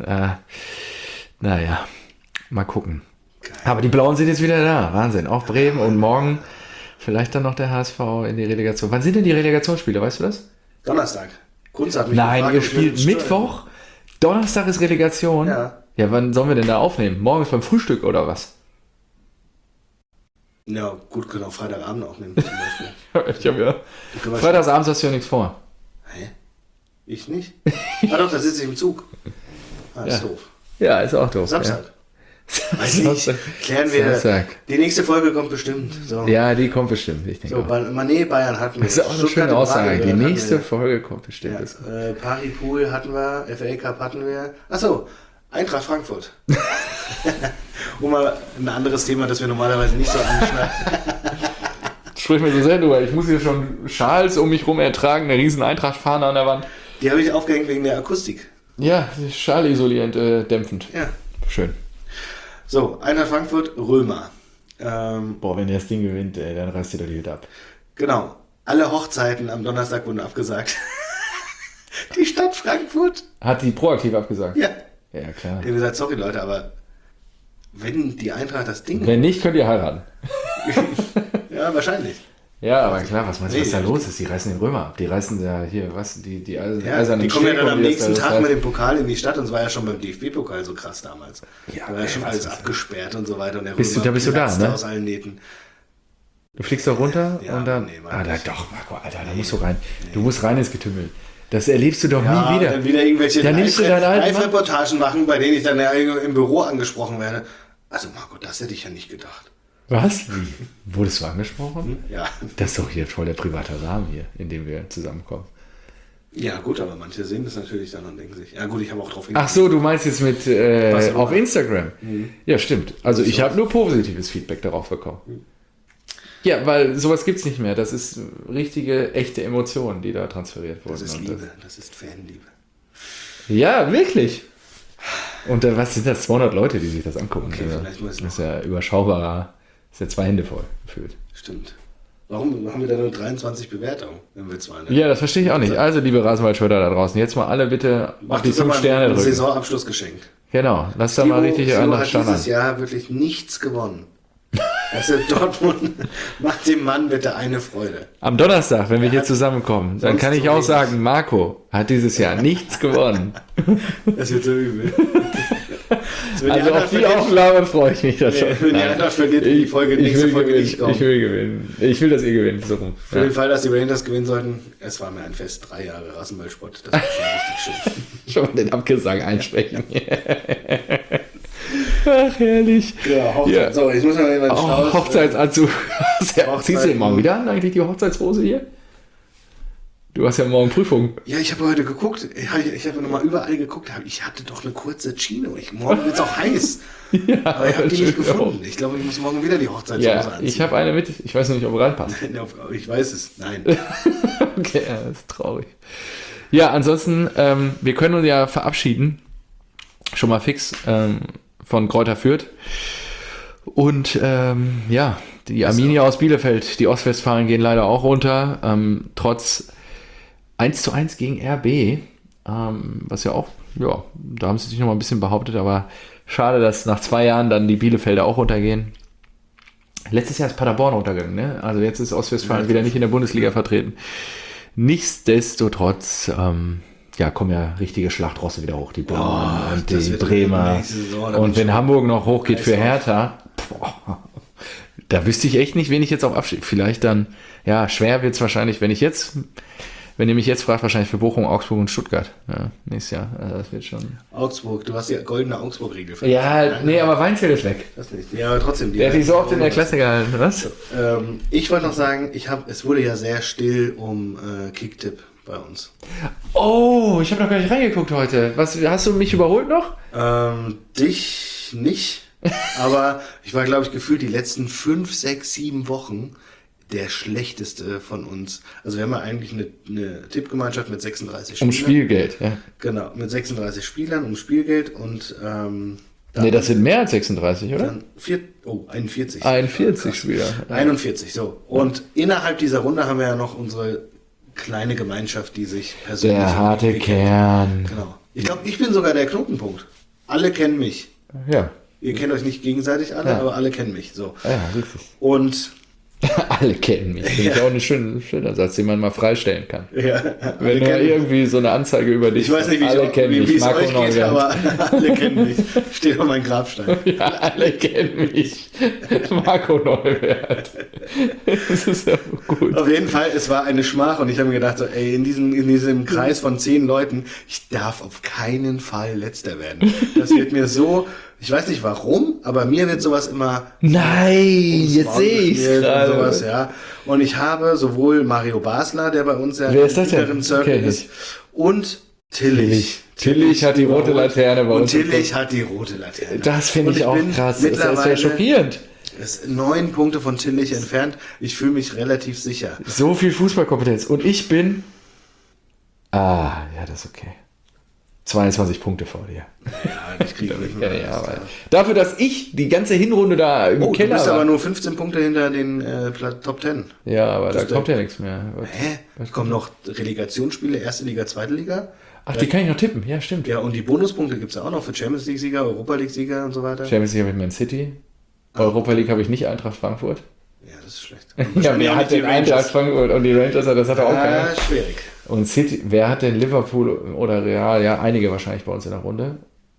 Naja, mal gucken. Geil. Aber die Blauen sind jetzt wieder da. Wahnsinn. Auch Bremen und morgen vielleicht dann noch der HSV in die Relegation. Wann sind denn die Relegationsspiele, weißt du das? Donnerstag. Kunz hat mich Nein, gefragt, ihr spielt Mittwoch. Donnerstag ist Relegation. Ja. Ja, wann sollen wir denn da aufnehmen? Morgens beim Frühstück oder was? Ja, gut, können auch Freitagabend aufnehmen zum Beispiel. Ich habe ja. Freitagsabends hast du ja nichts vor. Hä? Ich nicht? Doch, da sitze ich im Zug. Ist doof. Ja, ist auch doof. Samstag. Weiß nicht, klären wir. Samstag. Die nächste Folge kommt bestimmt. So. Ja, die kommt bestimmt, ich denke So, auch. Mané, Bayern hatten wir. Das ist auch eine schöne Aussage. Die nächste Folge kommt bestimmt. Ja, Paripool hatten wir, FA Cup hatten wir. Achso, Eintracht Frankfurt. Um mal ein anderes Thema, das wir normalerweise nicht so anschneiden. Sprich mir so sehr drüber. Ich muss hier schon Schals um mich rum ertragen, eine riesen Eintracht-Fahne an der Wand. Die habe ich aufgehängt wegen der Akustik. Ja, schalisolierend, dämpfend. Ja. Schön. So, Eintracht Frankfurt, Römer. Boah, wenn der das Ding gewinnt, ey, dann reißt ihr doch die Hütte ab. Genau. Alle Hochzeiten am Donnerstag wurden abgesagt. Die Stadt Frankfurt. Hat die proaktiv abgesagt? Ja. Ja, klar. Die haben gesagt, sorry Leute, aber wenn die Eintracht das Ding... Wenn nicht, könnt ihr heiraten. Ja, wahrscheinlich. Ja, aber klar, was meinst du, was da los ist? Die reißen den Römer ab. Die reißen ja hier, was, die eisernen die kommen ja dann am Stäbe, nächsten das Tag heißt. mit dem Pokal in die Stadt und es war ja schon beim DFB-Pokal so krass damals. Ja, da war ja schon was alles ist das? abgesperrt und so weiter. Und der Bist du Römer da, platzte ne? aus allen Nähten. Du fliegst doch runter Ja, und dann... nee, Doch, Marco, Alter, da musst du rein. Du musst rein ins Getümmel. Das erlebst du doch nie wieder. Dann wieder irgendwelche Dann nimmst du deinen alten Mann- Live-Reportagen machen, bei denen ich dann ja im Büro angesprochen werde. Also Marco, das hätte ich ja nicht gedacht. Was? Wurdest du angesprochen? Ja. Das ist doch hier voll der private Rahmen hier, in dem wir zusammenkommen. Ja gut, aber manche sehen das natürlich dann und denken sich, ja gut, ich habe auch drauf Ach so, du meinst jetzt mit auf Instagram. Ja, stimmt. Also ich habe nur positives Feedback darauf bekommen. Ja, weil sowas gibt's nicht mehr. Das ist richtige, echte Emotionen, die da transferiert wurden. Das ist Und Liebe, das ist Fanliebe. Ja, wirklich. Und was sind das? 200 Leute, die sich das angucken. Okay, Also, vielleicht muss ich das ist ja überschaubarer. Das ist ja 2 Hände voll gefühlt. Stimmt. Warum haben wir da nur 23 Bewertungen, wenn wir zwei... Ja, das verstehe ich auch nicht. Also, liebe Rasenwaldschwörter da draußen, jetzt mal alle bitte auf Macht die uns doch 5 mal Sterne ein drücken. Saisonabschlussgeschenk. Genau, lass da mal richtig Timo an hat Stand dieses an. Jahr wirklich nichts gewonnen. Also Dortmund macht dem Mann bitte eine Freude. Am Donnerstag, wenn wir hier zusammenkommen, dann kann ich auch sagen, Marco hat dieses Jahr nichts gewonnen. Das wird so übel. Also auf die Aufnahme freue ich mich da schon. Wenn die Eintracht verliert, wird die Folge nächste Folge nicht kommen. Ich will gewinnen. Ich will, dass ihr gewinnt. So rum. Für den Fall, dass die Rangers gewinnen sollten, es war mir ein Fest, 3 Jahre Rasenballsport. Das war schon richtig schön. Schon mal den Abgesang einsprechen. Ach, herrlich. Ja, Hochzeit. Ja. So, jetzt muss man mal Oh, Hochzeitsanzug. Ziehst du den morgen wieder an, eigentlich die Hochzeitshose hier? Du hast ja morgen Prüfung. Ja, ich habe heute geguckt. Ich habe nochmal überall geguckt. Ich hatte doch eine kurze Chino. Morgen wird es auch heiß. Ja, Aber ich habe die nicht schön gefunden. auch. Ich glaube, ich muss morgen wieder die Hochzeitshose Ja, anziehen. ich habe eine mit. Ich weiß noch nicht, ob reinpasst. Ich weiß es. Nein. Okay, ja, das ist traurig. Ja, ansonsten, wir können uns ja verabschieden. Schon mal fix von Kräuter Fürth. Und ja, die Arminia aus Bielefeld, die Ostwestfalen gehen leider auch runter. Trotz 1:1 gegen RB, was ja auch, ja, da haben sie sich noch mal ein bisschen behauptet, aber schade, dass nach 2 Jahren dann die Bielefelder auch runtergehen. Letztes Jahr ist Paderborn runtergegangen, ne? Also jetzt ist Ostwestfalen wieder nicht in der Bundesliga vertreten. Nichtsdestotrotz, ja, kommen ja richtige Schlachtrosse wieder hoch, die Blauen und die Bremer. Und wenn Hamburg noch hochgeht für Hertha, da wüsste ich echt nicht, wen ich jetzt auf Abschied. Vielleicht dann, ja, schwer wird es wahrscheinlich, wenn ihr mich jetzt fragt, wahrscheinlich für Bochum, Augsburg und Stuttgart. Ja, nächstes Jahr. Also das wird schon. Augsburg, du hast die goldene Augsburg-Regel. Ja, nee, aber Weinfeld ist weg. Das nicht. Ja, aber trotzdem. Der hat die so oft in der Klasse gehalten, was? Ich wollte noch sagen, es wurde ja sehr still um Kicktipp bei uns. Oh, ich habe noch gar nicht reingeguckt heute. Was, hast du mich überholt noch? Dich nicht. Aber ich war, glaube ich, gefühlt die letzten 5, 6, 7 Wochen der schlechteste von uns. Also wir haben ja eigentlich eine Tippgemeinschaft mit 36 Spielern. Um Spielgeld, ja. Genau, mit 36 Spielern um Spielgeld und Nee, das sind mehr als 36, oder? dann 41. 41 Spieler. 41, so. Und innerhalb dieser Runde haben wir ja noch unsere kleine Gemeinschaft, die sich persönlich... Der harte entwickelt. Kern. Genau. Ich glaube, ich bin sogar der Knotenpunkt. Alle kennen mich. Ja. Ihr kennt euch nicht gegenseitig alle, Ja. aber alle kennen mich. So. Ja, richtig. Und Alle kennen mich. Finde ich auch ein schöner Satz, den man mal freistellen kann. ja, Wenn alle du kennen mich. irgendwie so eine Anzeige über dich Ich weiß nicht, alle kennen mich, wie es Marco euch geht, Neuvert. aber alle kennen mich. Steht auf meinem Grabstein. Ja, alle kennen mich. Marco Neuvert. Das ist ja gut. Auf jeden Fall, es war eine Schmach und ich habe mir gedacht, so, ey, in diesem Kreis von 10 Leuten, ich darf auf keinen Fall Letzter werden. Das wird mir so Ich weiß nicht warum, aber mir wird sowas immer... Nein, jetzt sehe ich es gerade. Sowas, ja. Und ich habe sowohl Mario Basler, der bei uns ja Wer ist das denn? im Circle Okay, ist, und Tillich. Tillich hat die rote Laterne bei und uns. Und Tillich hat die rote Laterne. Das finde ich auch krass. Das ist ja schockierend. Ist 9 Punkte von Tillich entfernt. Ich fühle mich relativ sicher. So viel Fußballkompetenz. Und ich bin... ja, das ist okay. 22 Punkte vor dir. Ja, ich kriege nicht mehr. Dafür, dass ich die ganze Hinrunde da im Keller du bist war. aber nur 15 Punkte hinter den Top 10. Ja, aber da kommt ja nichts mehr. Was kommen noch Relegationsspiele, erste Liga, zweite Liga? Ach, die kann ich noch tippen. Ja, stimmt. Ja, und die Bonuspunkte gibt es ja auch noch für Champions League-Sieger, Europa League-Sieger und so weiter. Champions League habe ich Man City. Europa League habe ich nicht, Eintracht Frankfurt. Ja, das ist schlecht. Ja, wer hat denn Eintracht Frankfurt und die Rangers? Das hat er auch keiner. Schwierig. Und City, wer hat denn Liverpool oder Real? Ja, einige wahrscheinlich bei uns in der Runde.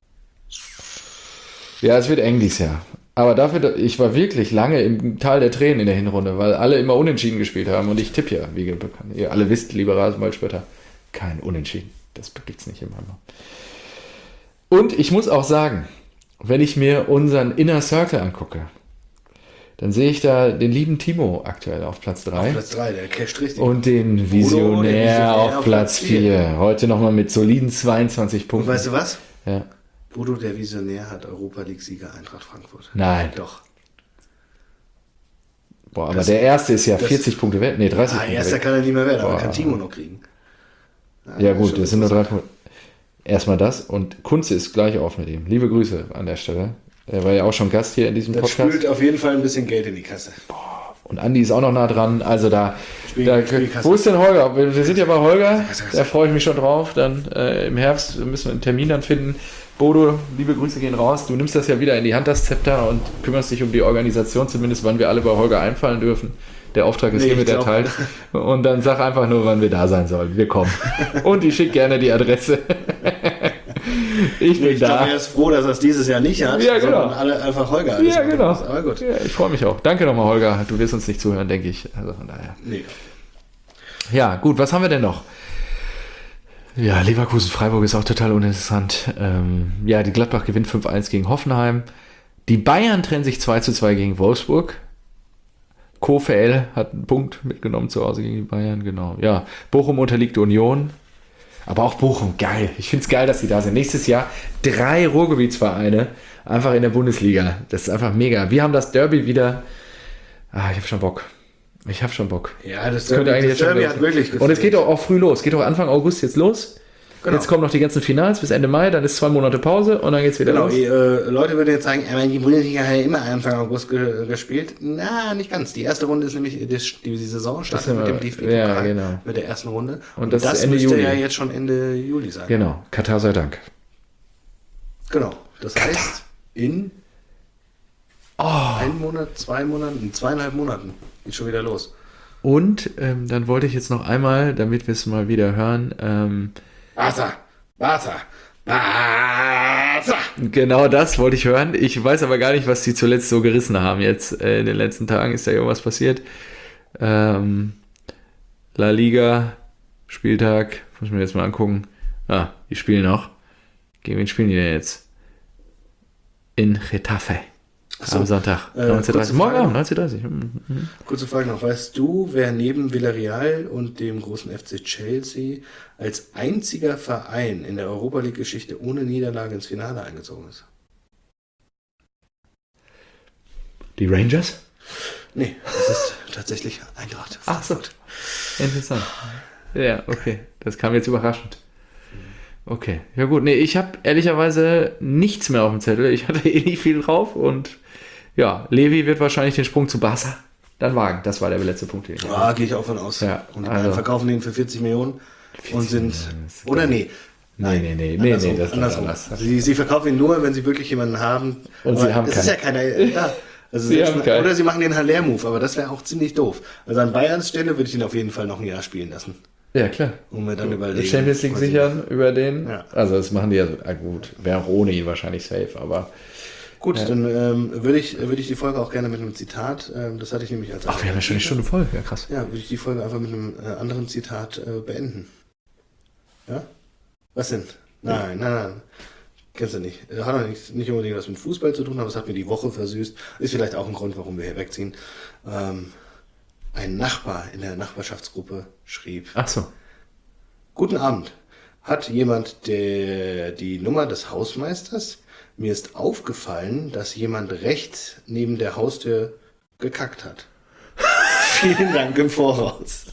Ja, es wird eng dieses Jahr. Aber dafür, ich war wirklich lange im Tal der Tränen in der Hinrunde, weil alle immer unentschieden gespielt haben. Und ich tippe ja, wie bekannt. Ihr alle wisst, lieber Rasenballspötter, kein Unentschieden. Das gibt's nicht immer. Und ich muss auch sagen, wenn ich mir unseren Inner Circle angucke, dann sehe ich da den lieben Timo aktuell auf Platz 3. Auf Platz 3, der casht richtig. Und den Visionär auf Platz 4. Heute nochmal mit soliden 22 Punkten. Und weißt du was? Ja. Bodo, der Visionär, hat Europa League-Sieger Eintracht Frankfurt. Nein. Doch. Boah, aber der erste ist ja 40 Punkte wert. Nee, 30 Punkte erster wert. kann er nicht mehr werden, aber kann Timo noch kriegen. Ja gut, das sind nur 3 Punkte. Erstmal das und Kunze ist gleich auf mit ihm. Liebe Grüße an der Stelle. Er war ja auch schon Gast hier in diesem Das Podcast. spült auf jeden Fall ein bisschen Geld in die Kasse. Und Andi ist auch noch nah dran. Also Spielkasse. wo ist denn Holger? Wir sind ja bei Holger. Da freue ich mich schon drauf. Dann im Herbst müssen wir einen Termin dann finden. Bodo, liebe Grüße gehen raus. Du nimmst das ja wieder in die Hand, das Zepter, und kümmerst dich um die Organisation, zumindest wann wir alle bei Holger einfallen dürfen. Der Auftrag ist hiermit erteilt. Und dann sag einfach nur, wann wir da sein sollen. Wir kommen. Und ich schicke gerne die Adresse. Ich bin da. Ich glaube, er ist froh, dass er es dieses Jahr nicht hat. Ja, genau. Sondern alle einfach Holger. Ja, genau. Aber gut. Ja, ich freue mich auch. Danke nochmal, Holger. Du wirst uns nicht zuhören, denke ich. Also von daher. Nee. Ja, gut. Was haben wir denn noch? Ja, Leverkusen-Freiburg ist auch total uninteressant. Ja, die Gladbach gewinnt 5-1 gegen Hoffenheim. Die Bayern trennen sich 2-2 gegen Wolfsburg. Kofel hat einen Punkt mitgenommen zu Hause gegen die Bayern, genau. Ja, Bochum unterliegt Union. Aber auch Bochum, geil. Ich finde es geil, dass die da sind. Nächstes Jahr 3 Ruhrgebietsvereine einfach in der Bundesliga. Das ist einfach mega. Wir haben das Derby wieder. Ich habe schon Bock. Ja, das könnte eigentlich jetzt schon Derby hat wirklich gefällt. Und es geht auch früh los. Geht auch Anfang August jetzt los. Genau. Jetzt kommen noch die ganzen Finals bis Ende Mai, dann ist 2 Monate Pause und dann geht's wieder los. Leute würden jetzt sagen, die Bundesliga hat ja immer Anfang August gespielt. Na, nicht ganz. Die erste Runde ist nämlich, die Saison startet mit dem DFB-Pokal, ja, genau. mit der ersten Runde. Und das müsste Juli. Ja jetzt schon Ende Juli sein. Genau, Katar sei Dank. Genau, das heißt, in 1 Monat, 2 Monaten, in 2,5 Monaten geht schon wieder los. Und dann wollte ich jetzt noch einmal, damit wir es mal wieder hören, Barca. Genau das wollte ich hören. Ich weiß aber gar nicht, was die zuletzt so gerissen haben jetzt. In den letzten Tagen ist da irgendwas passiert. La Liga, Spieltag, muss ich mir jetzt mal angucken. Die spielen noch. Gegen wen spielen die denn jetzt? In Getafe. Am Sonntag, 19:30. Morgen Abend, 19:30. Kurze Frage noch. Weißt du, wer neben Villarreal und dem großen FC Chelsea als einziger Verein in der Europa League-Geschichte ohne Niederlage ins Finale eingezogen ist? Die Rangers? Nee, das ist tatsächlich Eintracht. Ach so. Interessant. Ja, okay. Das kam jetzt überraschend. Okay, ja gut. Nee, ich habe ehrlicherweise nichts mehr auf dem Zettel. Ich hatte nicht viel drauf und ja, Levi wird wahrscheinlich den Sprung zu Barca dann wagen. Das war der letzte Punkt. Gehe ich auch von aus. Ja, und die Bayern verkaufen den für 40 Millionen und sind... Oder nee. Nee, das ist anders. Sie verkaufen ihn nur, wenn sie wirklich jemanden haben. Und sie haben keinen. ist ja keiner da. Also oder sie machen den Haller-Move, aber das wäre auch ziemlich doof. Also an Bayerns Stelle würde ich ihn auf jeden Fall noch ein Jahr spielen lassen. Ja, klar. Und mir dann überlegen. Champions League sichern über den. Ja. Also das machen die ja gut. Wäre auch ohne ihn wahrscheinlich safe, aber... Gut, dann würde ich die Folge auch gerne mit einem Zitat, das hatte ich nämlich als... Ach, wir haben ja schon eine Stunde voll, ja krass. Ja, würde ich die Folge einfach mit einem anderen Zitat beenden. Ja? Was denn? Nein. Kennst du nicht. Hat auch nicht unbedingt was mit Fußball zu tun, aber es hat mir die Woche versüßt. Ist vielleicht auch ein Grund, warum wir hier wegziehen. Ein Nachbar in der Nachbarschaftsgruppe schrieb: Ach so. Guten Abend. Hat jemand die Nummer des Hausmeisters? Mir ist aufgefallen, dass jemand rechts neben der Haustür gekackt hat. Vielen Dank im Voraus.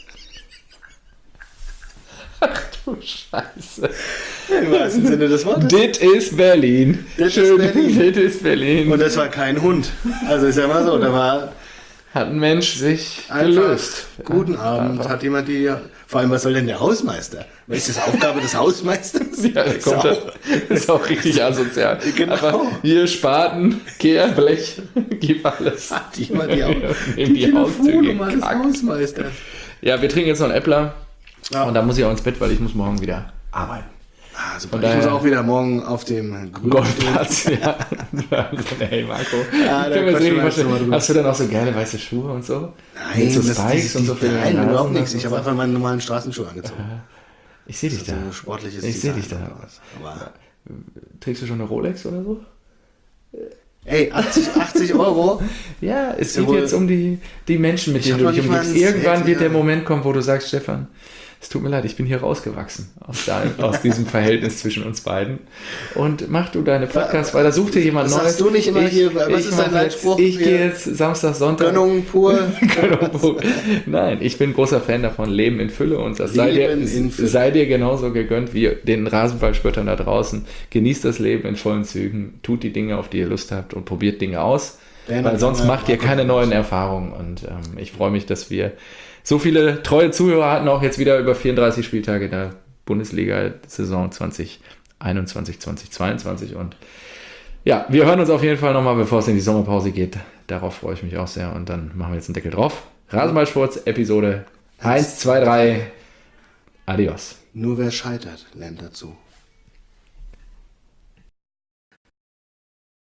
Ach du Scheiße. Im wahrsten Sinne des Wortes. Dit ist Berlin. Dit ist Berlin. Dit ist Berlin. Und das war kein Hund. Also ist ja mal so, da war Hat ein Mensch sich einfach, gelöst. Guten Abend, hat jemand vor allem, was soll denn der Hausmeister? Was ist das Aufgabe des Hausmeisters? Ja, der kommt Sau. ist auch richtig asozial. Genau. Aber hier Spaten, Kehr, Blech, gib alles. Hat jemand die Nimm die Telefonnummer des gekackt. Hausmeisters? Ja, wir trinken jetzt noch einen Äppler. Ja. Und dann muss ich auch ins Bett, weil ich muss morgen wieder arbeiten. Ah, super. Von Ich muss daher- auch wieder morgen auf dem grünen Golfplatz, ja. Hey Marco, Ja, ich da kann mir das quatschen richtig wir jetzt vorstellen. nochmal drüber. Hast du dann auch so geile weiße Schuhe und so? Nein, Mit so Spikes und so für den Nein, Rasen überhaupt und nichts. so? Ich habe einfach meine normalen Straßenschuhe angezogen. Ich sehe dich Das da. ist so ein sportliches Ich sehe Design dich da. oder was. Aber, Trägst du schon eine Rolex oder so? ey, 80 Euro? Ja, es geht Jawohl. jetzt um die Menschen, mit Ich denen hab du dich noch nicht mal umgibst. ein Irgendwann Set, wird der ja. Moment kommen, wo du sagst, Stefan, es tut mir leid, ich bin hier rausgewachsen aus diesem Verhältnis zwischen uns beiden. Und mach du deine Podcasts weiter, such dir jemand Was Neues. sagst du nicht immer hier? Was ist dein mach jetzt- Leitspruch? Ich Hier? gehe jetzt Samstag, Sonntag. Gönnung pur. Nein, ich bin großer Fan davon, Leben in Fülle und das sei Leben in Fülle. dir genauso gegönnt wie den Rasenballspöttern da draußen. Genießt das Leben in vollen Zügen, tut die Dinge, auf die ihr Lust habt und probiert Dinge aus, weil sonst macht ihr keine neuen Erfahrungen und ich freue mich, dass wir so viele treue Zuhörer hatten, auch jetzt wieder über 34 Spieltage in der Bundesliga-Saison 2021, 2022 und ja, wir hören uns auf jeden Fall nochmal, bevor es in die Sommerpause geht. Darauf freue ich mich auch sehr. Und dann machen wir jetzt einen Deckel drauf. Rasenballsports, Episode 1, 2, 3. Adios. Nur wer scheitert, lernt dazu.